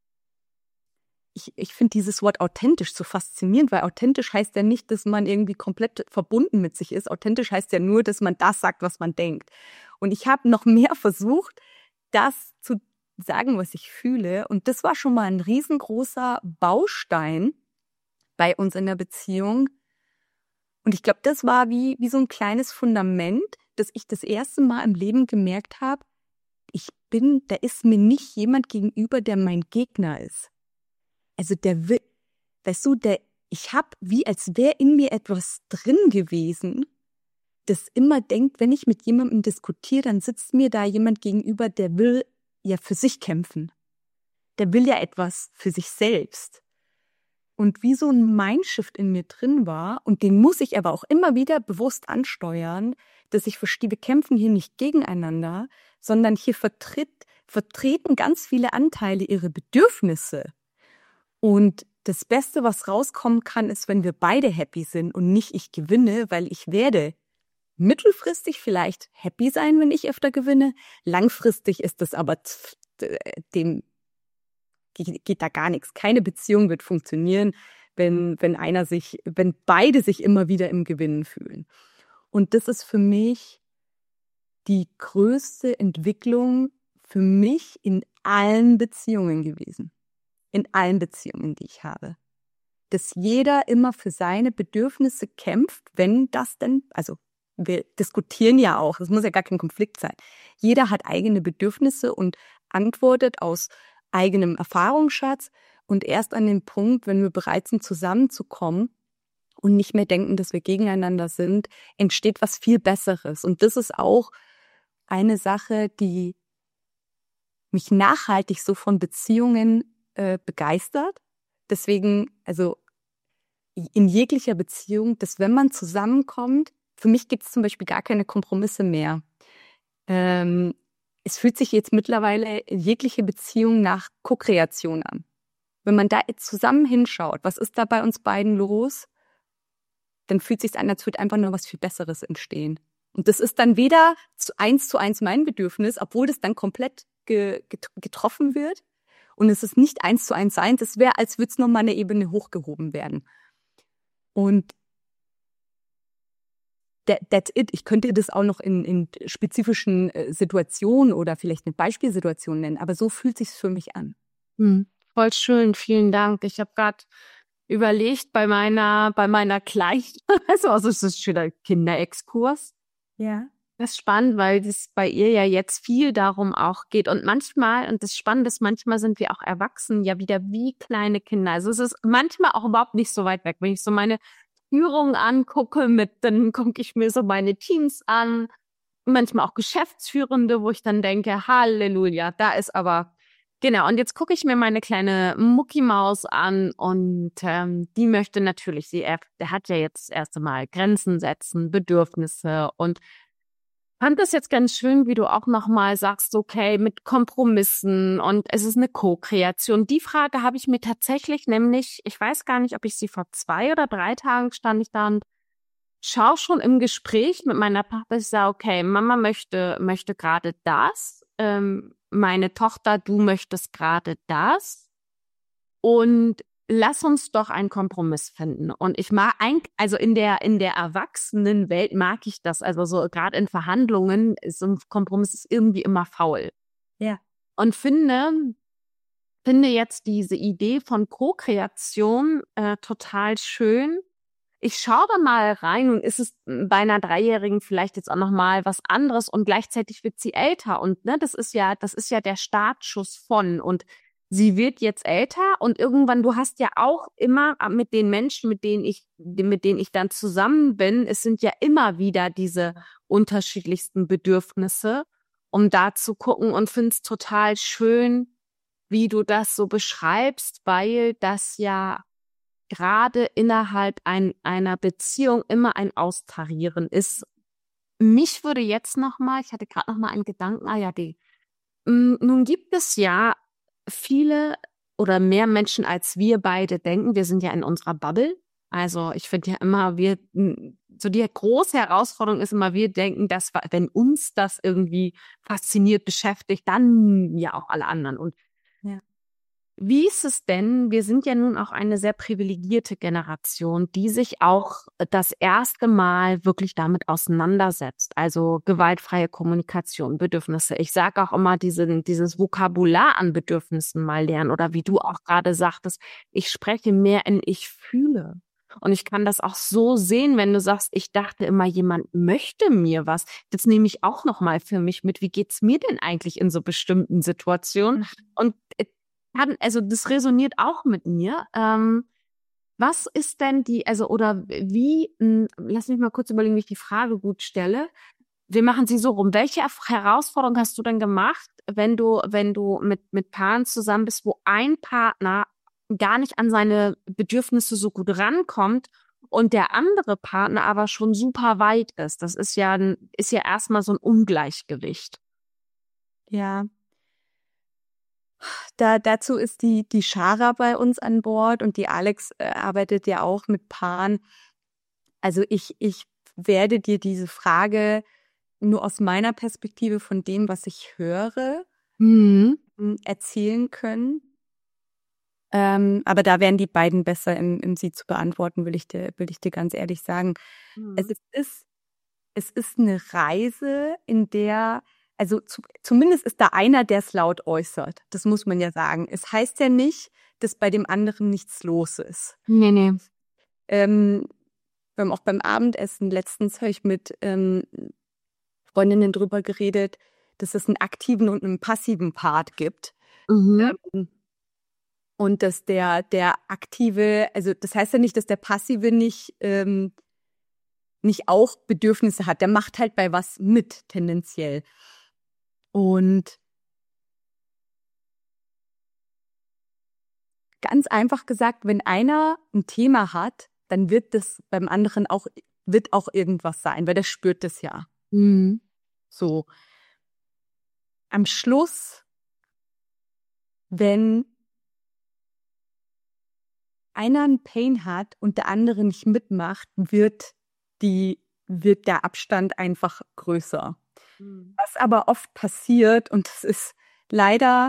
Ich finde dieses Wort authentisch so faszinierend, weil authentisch heißt ja nicht, dass man irgendwie komplett verbunden mit sich ist. Authentisch heißt ja nur, dass man das sagt, was man denkt. Und ich habe noch mehr versucht, das zu sagen, was ich fühle. Und das war schon mal ein riesengroßer Baustein bei uns in der Beziehung. Und ich glaube, das war wie so ein kleines Fundament, dass ich das erste Mal im Leben gemerkt habe, da ist mir nicht jemand gegenüber, der mein Gegner ist. Also der will, weißt du, ich habe wie als wäre in mir etwas drin gewesen, das immer denkt, wenn ich mit jemandem diskutiere, dann sitzt mir da jemand gegenüber, der will ja für sich kämpfen. Der will ja etwas für sich selbst. Und wie so ein Mindshift in mir drin war, und den muss ich aber auch immer wieder bewusst ansteuern, dass ich verstehe, wir kämpfen hier nicht gegeneinander, sondern hier vertreten ganz viele Anteile ihre Bedürfnisse. Und das Beste, was rauskommen kann, ist, wenn wir beide happy sind und nicht ich gewinne, weil ich werde mittelfristig vielleicht happy sein, wenn ich öfter gewinne. Langfristig ist das aber dem geht da gar nichts. Keine Beziehung wird funktionieren, wenn beide sich immer wieder im Gewinnen fühlen. Und das ist für mich die größte Entwicklung für mich in allen Beziehungen gewesen. In allen Beziehungen, die ich habe. Dass jeder immer für seine Bedürfnisse kämpft, wenn das denn, also wir diskutieren ja auch, es muss ja gar kein Konflikt sein. Jeder hat eigene Bedürfnisse und antwortet aus eigenem Erfahrungsschatz und erst an den Punkt, wenn wir bereit sind, zusammenzukommen und nicht mehr denken, dass wir gegeneinander sind, entsteht was viel Besseres. Und das ist auch eine Sache, die mich nachhaltig so von Beziehungen begeistert. Deswegen, also in jeglicher Beziehung, dass wenn man zusammenkommt, für mich gibt es zum Beispiel gar keine Kompromisse mehr. Es fühlt sich jetzt mittlerweile jegliche Beziehung nach Co-Kreation an. Wenn man da jetzt zusammen hinschaut, was ist da bei uns beiden los, dann fühlt es sich an, als würde einfach nur was viel Besseres entstehen. Und das ist dann weder zu eins mein Bedürfnis, obwohl das dann komplett getroffen wird. Und es ist nicht 1:1 sein, das wäre, als würde es nochmal eine Ebene hochgehoben werden. Und that's it. Ich könnte das auch noch in spezifischen Situationen oder vielleicht eine Beispielsituation nennen, aber so fühlt sich's für mich an. Voll schön, vielen Dank. Ich habe gerade überlegt bei meiner Kleinen, also es ist ein schöner Kinderexkurs. Ja. Das ist spannend, weil das bei ihr ja jetzt viel darum auch geht. Und manchmal, und das Spannende ist, manchmal sind wir auch Erwachsene ja wieder wie kleine Kinder. Also es ist manchmal auch überhaupt nicht so weit weg. Wenn ich so meine Führung angucke, dann gucke ich mir so meine Teams an, manchmal auch Geschäftsführende, wo ich dann denke, Halleluja, da ist aber, genau. Und jetzt gucke ich mir meine kleine Muckimaus an und die möchte natürlich, der hat ja jetzt das erste Mal Grenzen setzen, Bedürfnisse und fand das jetzt ganz schön, wie du auch nochmal sagst, okay, mit Kompromissen und es ist eine Co-Kreation. Die Frage habe ich mir tatsächlich nämlich, ich weiß gar nicht, ob ich sie vor 2 oder 3 Tagen stand ich da und schaue schon im Gespräch mit meiner Partnerin, ich sage, okay, Mama möchte gerade das, meine Tochter, du möchtest gerade das und lass uns doch einen Kompromiss finden. Und ich mag also in der Erwachsenenwelt mag ich das, also so gerade in Verhandlungen ist so ein Kompromiss irgendwie immer faul. Ja. Und finde jetzt diese Idee von Co-Kreation total schön. Ich schaue da mal rein und ist es bei einer Dreijährigen vielleicht jetzt auch noch mal was anderes und gleichzeitig wird sie älter und ne, das ist ja der Startschuss von und sie wird jetzt älter und irgendwann, du hast ja auch immer mit den Menschen, mit denen ich dann zusammen bin, es sind ja immer wieder diese unterschiedlichsten Bedürfnisse, um da zu gucken und finde es total schön, wie du das so beschreibst, weil das ja gerade innerhalb einer Beziehung immer ein Austarieren ist. Mich würde jetzt ich hatte gerade noch mal einen Gedanken, nun gibt es ja viele oder mehr Menschen, als wir beide denken. Wir sind ja in unserer Bubble. Also ich finde ja immer, so die große Herausforderung ist immer, wir denken, dass wenn uns das irgendwie fasziniert, beschäftigt, dann ja auch alle anderen. Und Ja. wie ist es denn? Wir sind ja nun auch eine sehr privilegierte Generation, die sich auch das erste Mal wirklich damit auseinandersetzt. Also gewaltfreie Kommunikation, Bedürfnisse. Ich sage auch immer, dieses Vokabular an Bedürfnissen mal lernen oder wie du auch gerade sagtest, ich spreche mehr in ich fühle. Und ich kann das auch so sehen, wenn du sagst, ich dachte immer, jemand möchte mir was. Das nehme ich auch noch mal für mich mit. Wie geht's mir denn eigentlich in so bestimmten Situationen? Und also das resoniert auch mit mir. Was ist denn lass mich mal kurz überlegen, wie ich die Frage gut stelle. Wir machen sie so rum. Welche Herausforderung hast du denn gemacht, wenn du mit Paaren zusammen bist, wo ein Partner gar nicht an seine Bedürfnisse so gut rankommt und der andere Partner aber schon super weit ist? Das ist ja erstmal so ein Ungleichgewicht. Ja. Dazu ist die Shara bei uns an Bord und die Alex arbeitet ja auch mit Paaren. Also ich werde dir diese Frage nur aus meiner Perspektive von dem, was ich höre, erzählen können. Aber da wären die beiden besser im sie zu beantworten, will ich dir ganz ehrlich sagen. Es ist eine Reise, in der also zumindest ist da einer, der es laut äußert. Das muss man ja sagen. Es heißt ja nicht, dass bei dem anderen nichts los ist. Nee. Wir haben auch beim Abendessen letztens, habe ich mit Freundinnen drüber geredet, dass es einen aktiven und einen passiven Part gibt. Mhm. Und dass der aktive, also das heißt ja nicht, dass der passive nicht auch Bedürfnisse hat. Der macht halt bei was mit, tendenziell. Und ganz einfach gesagt, wenn einer ein Thema hat, dann wird das beim anderen auch irgendwas sein, weil der spürt das ja. Mhm. So. Am Schluss, wenn einer einen Pain hat und der andere nicht mitmacht, wird der Abstand einfach größer. Was aber oft passiert, und das ist leider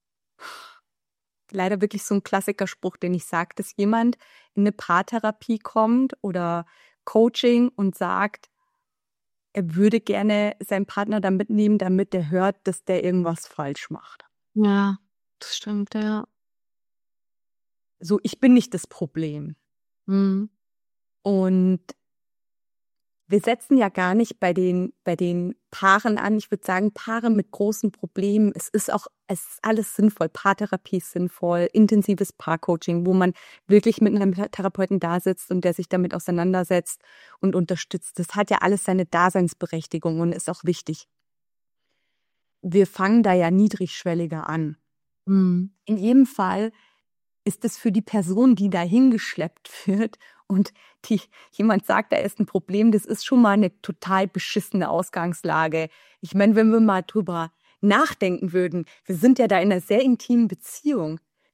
wirklich so ein Klassikerspruch, den ich sage, dass jemand in eine Paartherapie kommt oder Coaching und sagt, er würde gerne seinen Partner da mitnehmen, damit er hört, dass der irgendwas falsch macht. Ja, das stimmt, ja. So, ich bin nicht das Problem. Mhm. Und wir setzen ja gar nicht bei den Paaren an. Ich würde sagen, Paare mit großen Problemen. Es ist alles sinnvoll. Paartherapie ist sinnvoll, intensives Paarcoaching, wo man wirklich mit einem Therapeuten da sitzt und der sich damit auseinandersetzt und unterstützt. Das hat ja alles seine Daseinsberechtigung und ist auch wichtig. Wir fangen da ja niedrigschwelliger an. Mhm. In jedem Fall ist es für die Person, die da hingeschleppt wird und jemand sagt, da ist ein Problem, das ist schon mal eine total beschissene Ausgangslage. Ich meine, wenn wir mal drüber nachdenken würden, wir sind ja da in einer sehr intimen Beziehung.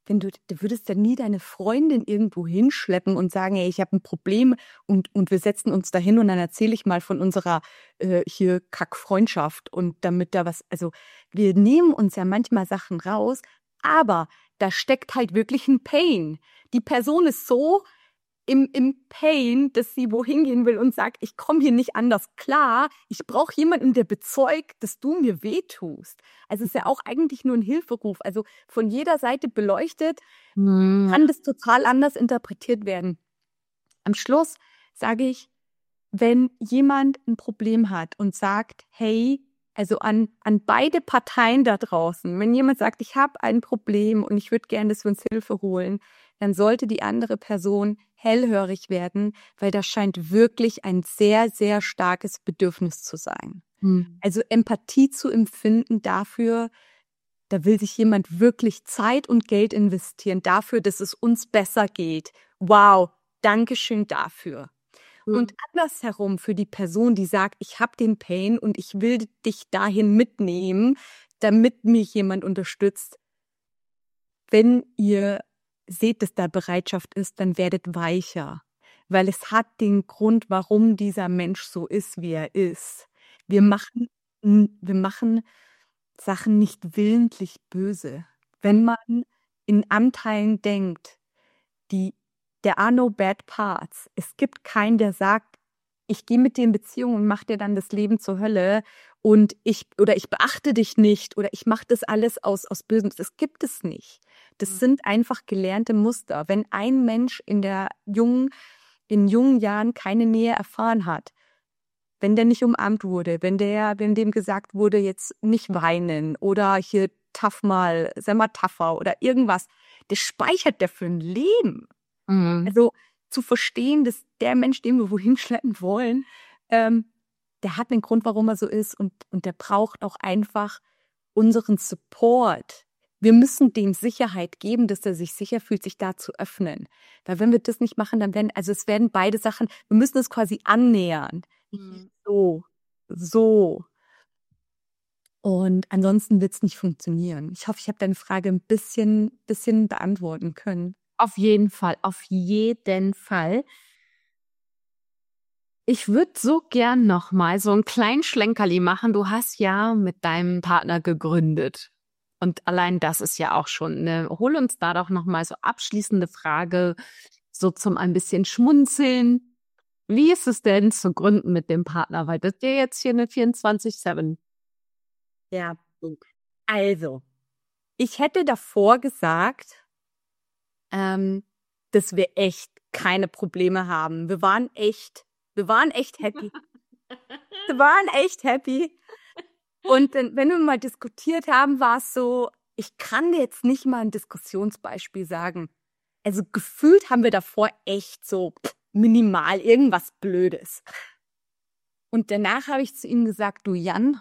du würdest ja nie deine Freundin irgendwo hinschleppen und sagen, hey, ich habe ein Problem und wir setzen uns da hin und dann erzähle ich mal von unserer hier Kack-Freundschaft und damit da was, also wir nehmen uns ja manchmal Sachen raus, aber da steckt halt wirklich ein Pain. Die Person ist so im Pain, dass sie wohin gehen will und sagt, ich komme hier nicht anders klar, ich brauche jemanden, der bezeugt, dass du mir wehtust. Also es ist ja auch eigentlich nur ein Hilferuf. Also von jeder Seite beleuchtet, kann das total anders interpretiert werden. Am Schluss sage ich, wenn jemand ein Problem hat und sagt, hey, also an beide Parteien da draußen, wenn jemand sagt, ich habe ein Problem und ich würde gerne, dass wir uns Hilfe holen, dann sollte die andere Person hellhörig werden, weil das scheint wirklich ein sehr, sehr starkes Bedürfnis zu sein. Also Empathie zu empfinden dafür, da will sich jemand wirklich Zeit und Geld investieren dafür, dass es uns besser geht. Wow, Dankeschön dafür. Und andersherum für die Person, die sagt, ich habe den Pain und ich will dich dahin mitnehmen, damit mich jemand unterstützt. Wenn ihr seht, dass da Bereitschaft ist, dann werdet weicher, weil es hat den Grund, warum dieser Mensch so ist, wie er ist. Wir machen Sachen nicht willentlich böse. Wenn man in Anteilen denkt, there are no bad parts. Es gibt keinen, der sagt, ich gehe mit dir in Beziehung und mache dir dann das Leben zur Hölle und ich beachte dich nicht oder ich mache das alles aus Bösem. Das gibt es nicht. Das sind einfach gelernte Muster. Wenn ein Mensch in jungen Jahren keine Nähe erfahren hat, wenn der nicht umarmt wurde, wenn dem gesagt wurde, jetzt nicht weinen oder hier sei mal tougher oder irgendwas, das speichert der für ein Leben. Also zu verstehen, dass der Mensch, den wir wohin schleppen wollen, der hat einen Grund, warum er so ist und der braucht auch einfach unseren Support. Wir müssen dem Sicherheit geben, dass er sich sicher fühlt, sich da zu öffnen. Weil wenn wir das nicht machen, es werden beide Sachen, wir müssen es quasi annähern. So. Und ansonsten wird es nicht funktionieren. Ich hoffe, ich habe deine Frage ein bisschen beantworten können. Auf jeden Fall. Ich würde so gern noch mal so einen kleinen Schlenkerli machen. Du hast ja mit deinem Partner gegründet. Und allein das ist ja auch schon hol uns da doch noch mal so abschließende Frage, so zum ein bisschen Schmunzeln. Wie ist es denn zu gründen mit dem Partner? Weil das ist ja jetzt hier eine 24/7. Ja, also, ich hätte davor gesagt, dass wir echt keine Probleme haben. Wir waren echt happy. Wir waren echt happy. Und dann, wenn wir mal diskutiert haben, war es so, ich kann dir jetzt nicht mal ein Diskussionsbeispiel sagen. Also gefühlt haben wir davor echt so minimal irgendwas Blödes. Und danach habe ich zu ihm gesagt, du Jan,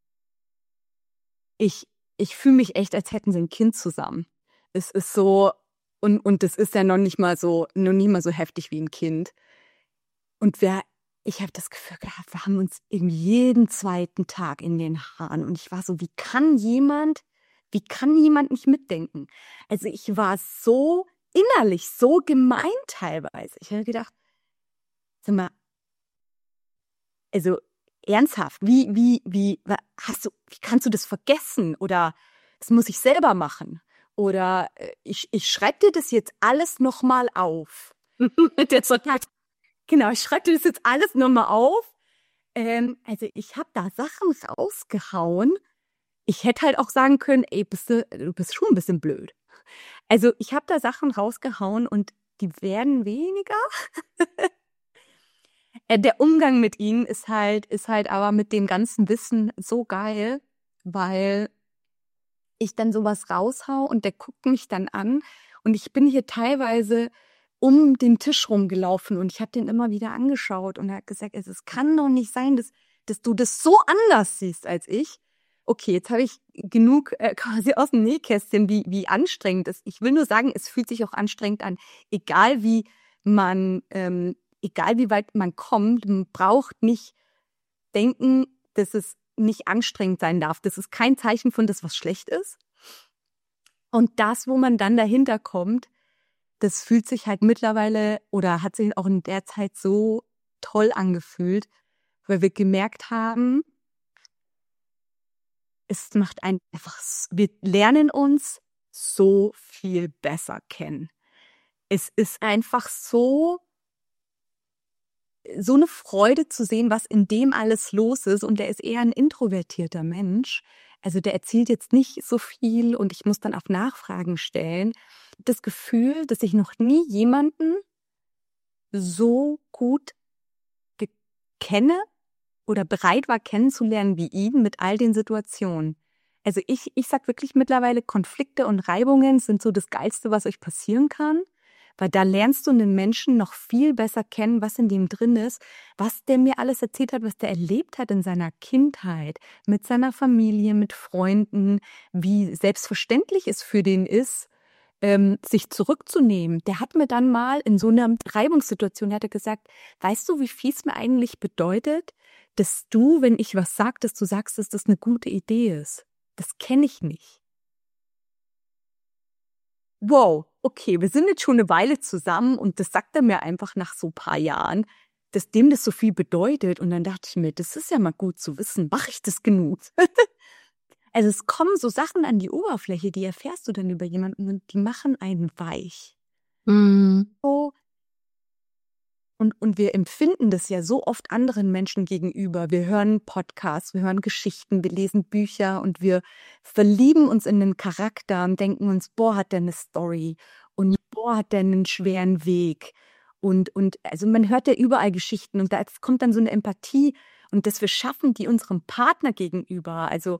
ich fühle mich echt, als hätten sie ein Kind zusammen. Es ist so, und das ist ja noch nicht mal so heftig wie ein Kind. Und ich habe das Gefühl gehabt, wir haben uns irgendwie jeden zweiten Tag in den Haaren. Und ich war so, wie kann jemand nicht mitdenken? Also ich war so innerlich so gemein teilweise. Ich habe gedacht, sag mal, also ernsthaft, wie kannst du das vergessen? Oder das muss ich selber machen? Oder ich schreibe dir das jetzt alles nochmal auf. Genau, ich schreibe dir das jetzt alles nochmal auf. Also ich habe da Sachen rausgehauen. Ich hätte halt auch sagen können, ey, du bist schon ein bisschen blöd. Also ich habe da Sachen rausgehauen und die werden weniger. Der Umgang mit ihnen ist halt aber mit dem ganzen Wissen so geil, weil ich dann sowas raushau und der guckt mich dann an und ich bin hier teilweise um den Tisch rumgelaufen und ich habe den immer wieder angeschaut und er hat gesagt, es kann doch nicht sein, dass du das so anders siehst als ich. Okay, jetzt habe ich genug quasi aus dem Nähkästchen, wie anstrengend es ist. Ich will nur sagen, es fühlt sich auch anstrengend an, egal wie weit man kommt, man braucht nicht denken, dass es nicht anstrengend sein darf. Das ist kein Zeichen von das, was schlecht ist. Und das, wo man dann dahinter kommt, das fühlt sich halt mittlerweile oder hat sich auch in der Zeit so toll angefühlt, weil wir gemerkt haben, es macht einfach, wir lernen uns so viel besser kennen. Es ist einfach so eine Freude zu sehen, was in dem alles los ist. Und der ist eher ein introvertierter Mensch. Also der erzählt jetzt nicht so viel und ich muss dann auch Nachfragen stellen. Das Gefühl, dass ich noch nie jemanden so gut kenne oder bereit war kennenzulernen wie ihn mit all den Situationen. Also ich sag wirklich mittlerweile, Konflikte und Reibungen sind so das Geilste, was euch passieren kann. Weil da lernst du einen Menschen noch viel besser kennen, was in dem drin ist, was der mir alles erzählt hat, was der erlebt hat in seiner Kindheit, mit seiner Familie, mit Freunden, wie selbstverständlich es für den ist, sich zurückzunehmen. Der hat mir dann mal in so einer Reibungssituation, der hat gesagt, weißt du, wie viel es mir eigentlich bedeutet, dass du, wenn ich was sag, dass du sagst, dass das eine gute Idee ist. Das kenne ich nicht. Wow, okay, wir sind jetzt schon eine Weile zusammen und das sagt er mir einfach nach so ein paar Jahren, dass dem das so viel bedeutet. Und dann dachte ich mir, das ist ja mal gut zu wissen, mache ich das genug? Also es kommen so Sachen an die Oberfläche, die erfährst du dann über jemanden und die machen einen weich. So. Und wir empfinden das ja so oft anderen Menschen gegenüber. Wir hören Podcasts, wir hören Geschichten, wir lesen Bücher und wir verlieben uns in den Charakter und denken uns, boah, hat der eine Story und boah, hat der einen schweren Weg. Und also man hört ja überall Geschichten und da kommt dann so eine Empathie und dass wir schaffen, die unserem Partner gegenüber, also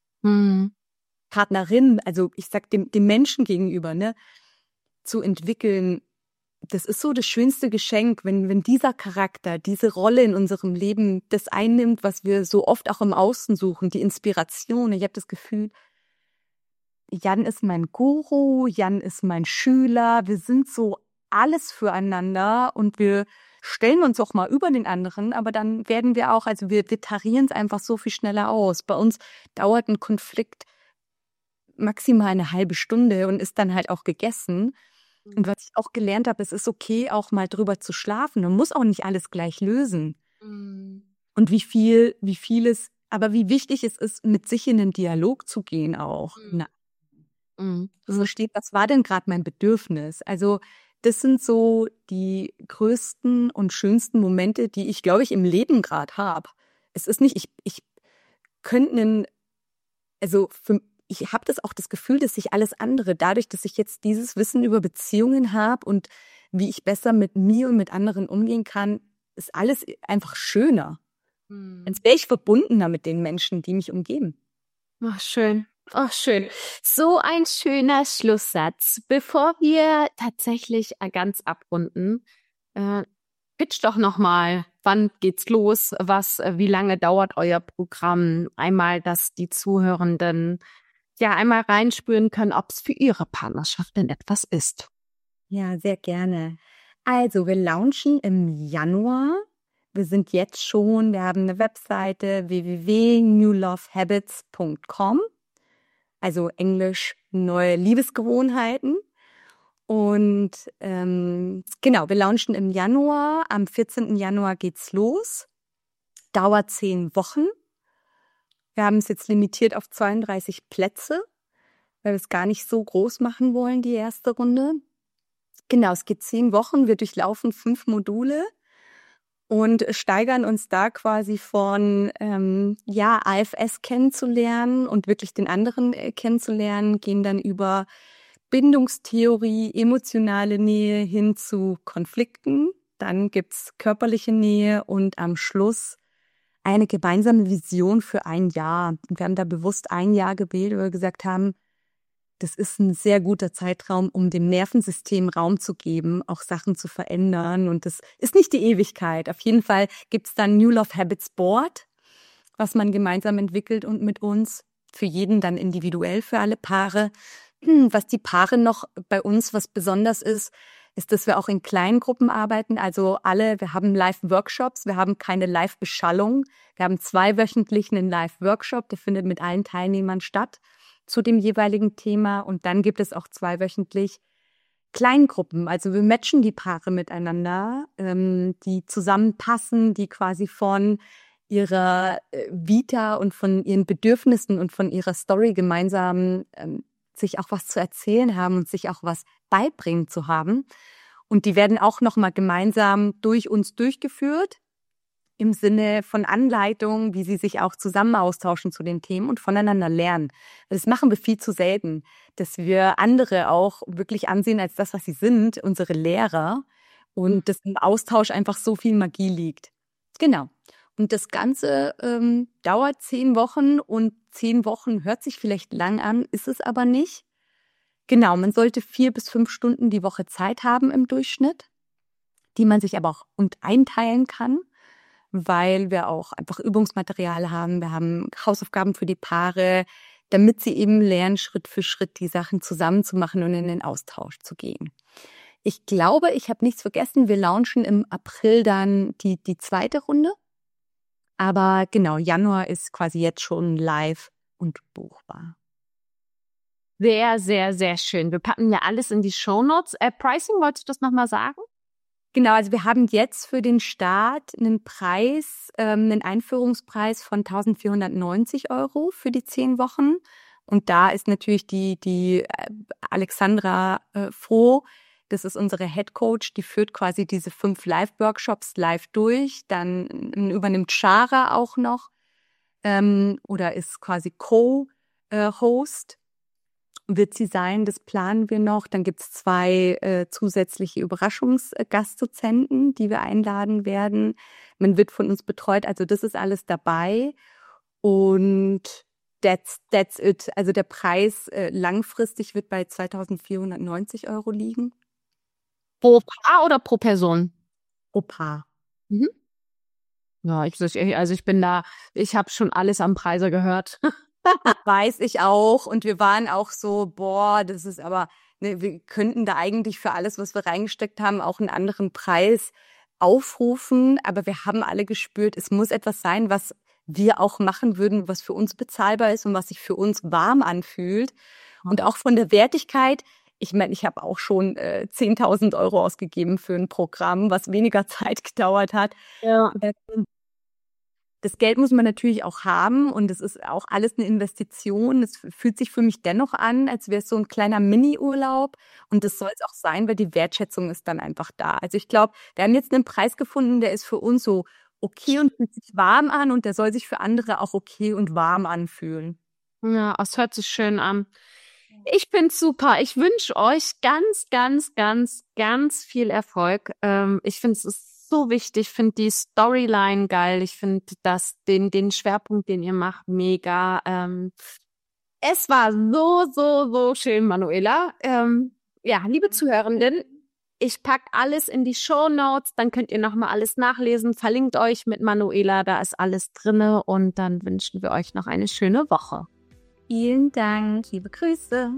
Partnerin, also ich sag dem Menschen gegenüber, ne, zu entwickeln. Das ist so das schönste Geschenk, wenn dieser Charakter, diese Rolle in unserem Leben das einnimmt, was wir so oft auch im Außen suchen, die Inspiration. Ich habe das Gefühl, Jan ist mein Guru, Jan ist mein Schüler. Wir sind so alles füreinander und wir stellen uns auch mal über den anderen, aber dann werden wir auch, also wir tarieren es einfach so viel schneller aus. Bei uns dauert ein Konflikt maximal eine halbe Stunde und ist dann halt auch gegessen. Und was ich auch gelernt habe, es ist okay, auch mal drüber zu schlafen. Man muss auch nicht alles gleich lösen. Und wie wichtig es ist, mit sich in den Dialog zu gehen auch. So steht, was war denn gerade mein Bedürfnis? Also das sind so die größten und schönsten Momente, die ich, glaube ich, im Leben gerade habe. Es ist nicht, ich könnte ich habe das Gefühl, dass sich alles andere, dadurch, dass ich jetzt dieses Wissen über Beziehungen habe und wie ich besser mit mir und mit anderen umgehen kann, ist alles einfach schöner. Jetzt wäre ich verbundener mit den Menschen, die mich umgeben. Ach, schön. Ach, schön. So ein schöner Schlusssatz. Bevor wir tatsächlich ganz abrunden, pitch doch nochmal, wann geht's los? Wie lange dauert euer Programm? Einmal, dass die Zuhörenden ja einmal reinspüren können, ob es für ihre Partnerschaft denn etwas ist. Ja, sehr gerne. Also, wir launchen im Januar. Wir haben eine Webseite www.newlovehabits.com, also Englisch neue Liebesgewohnheiten. Und genau, wir launchen im Januar. Am 14. Januar geht's los. Dauert 10 Wochen. Wir haben es jetzt limitiert auf 32 Plätze, weil wir es gar nicht so groß machen wollen, die erste Runde. Genau, es geht 10 Wochen. Wir durchlaufen 5 Module und steigern uns da quasi von AFS kennenzulernen und wirklich den anderen kennenzulernen, gehen dann über Bindungstheorie, emotionale Nähe hin zu Konflikten. Dann gibt's körperliche Nähe und am Schluss eine gemeinsame Vision für ein Jahr. Und wir haben da bewusst ein Jahr gewählt, weil wir gesagt haben, das ist ein sehr guter Zeitraum, um dem Nervensystem Raum zu geben, auch Sachen zu verändern. Und das ist nicht die Ewigkeit. Auf jeden Fall gibt's dann New Love Habits Board, was man gemeinsam entwickelt und mit uns, für jeden dann individuell, für alle Paare. Was die Paare noch bei uns, was besonders ist, dass wir auch in kleinen Gruppen arbeiten. Also wir haben Live-Workshops, wir haben keine Live-Beschallung. Wir haben 2 wöchentlich einen Live-Workshop, der findet mit allen Teilnehmern statt. zu dem jeweiligen Thema. Und dann gibt es auch 2-wöchentlich Kleingruppen. Also wir matchen die Paare miteinander, die zusammenpassen, die quasi von ihrer Vita und von ihren Bedürfnissen und von ihrer Story gemeinsam sich auch was zu erzählen haben und sich auch was beibringen zu haben. Und die werden auch nochmal gemeinsam durch uns durchgeführt, im Sinne von Anleitungen, wie sie sich auch zusammen austauschen zu den Themen und voneinander lernen. Das machen wir viel zu selten, dass wir andere auch wirklich ansehen als das, was sie sind, unsere Lehrer, und dass im Austausch einfach so viel Magie liegt. Genau. Und das Ganze dauert 10 Wochen und 10 Wochen hört sich vielleicht lang an, ist es aber nicht. Genau, man sollte 4 bis 5 Stunden die Woche Zeit haben im Durchschnitt, die man sich aber auch einteilen kann, weil wir auch einfach Übungsmaterial haben. Wir haben Hausaufgaben für die Paare, damit sie eben lernen, Schritt für Schritt die Sachen zusammenzumachen und in den Austausch zu gehen. Ich glaube, ich habe nichts vergessen. Wir launchen im April dann die 2. Runde. Aber genau, Januar ist quasi jetzt schon live und buchbar. Sehr, sehr, sehr schön. Wir packen ja alles in die Shownotes. Pricing, wolltest du das nochmal sagen? Genau, also wir haben jetzt für den Start einen Preis, einen Einführungspreis von 1.490 € für die 10 Wochen. Und da ist natürlich die Alexandra Froh, das ist unsere Head Coach, die führt quasi diese 5 Live-Workshops live durch. Dann übernimmt Shara auch noch oder ist quasi Co-Host. Wird sie sein, das planen wir noch. Dann gibt es 2 zusätzliche Überraschungsgastdozenten, die wir einladen werden. Man wird von uns betreut, also das ist alles dabei. Und that's it. Also der Preis langfristig wird bei 2.490 € liegen. Pro Paar oder pro Person? Pro Paar. Mhm. Ja, ich habe schon alles am Preise gehört. Weiß ich auch. Und wir waren auch so, boah, das ist aber, ne, wir könnten da eigentlich für alles, was wir reingesteckt haben, auch einen anderen Preis aufrufen. Aber wir haben alle gespürt, es muss etwas sein, was wir auch machen würden, was für uns bezahlbar ist und was sich für uns warm anfühlt. Und auch von der Wertigkeit. Ich meine, ich habe auch schon 10.000 € ausgegeben für ein Programm, was weniger Zeit gedauert hat. Ja. Das Geld muss man natürlich auch haben und es ist auch alles eine Investition. Es fühlt sich für mich dennoch an, als wäre es so ein kleiner Mini-Urlaub, und das soll es auch sein, weil die Wertschätzung ist dann einfach da. Also ich glaube, wir haben jetzt einen Preis gefunden, der ist für uns so okay und fühlt sich warm an, und der soll sich für andere auch okay und warm anfühlen. Ja, es hört sich schön an. Ich find's super. Ich wünsche euch ganz, ganz, ganz, ganz viel Erfolg. Ich finde, es ist so wichtig. Ich finde die Storyline geil. Ich finde den Schwerpunkt, den ihr macht, mega. Es war so, so, so schön, Manuela. Ja, liebe Zuhörenden, ich pack alles in die Shownotes, dann könnt ihr nochmal alles nachlesen. Verlinkt euch mit Manuela, da ist alles drinne, und dann wünschen wir euch noch eine schöne Woche. Vielen Dank, liebe Grüße.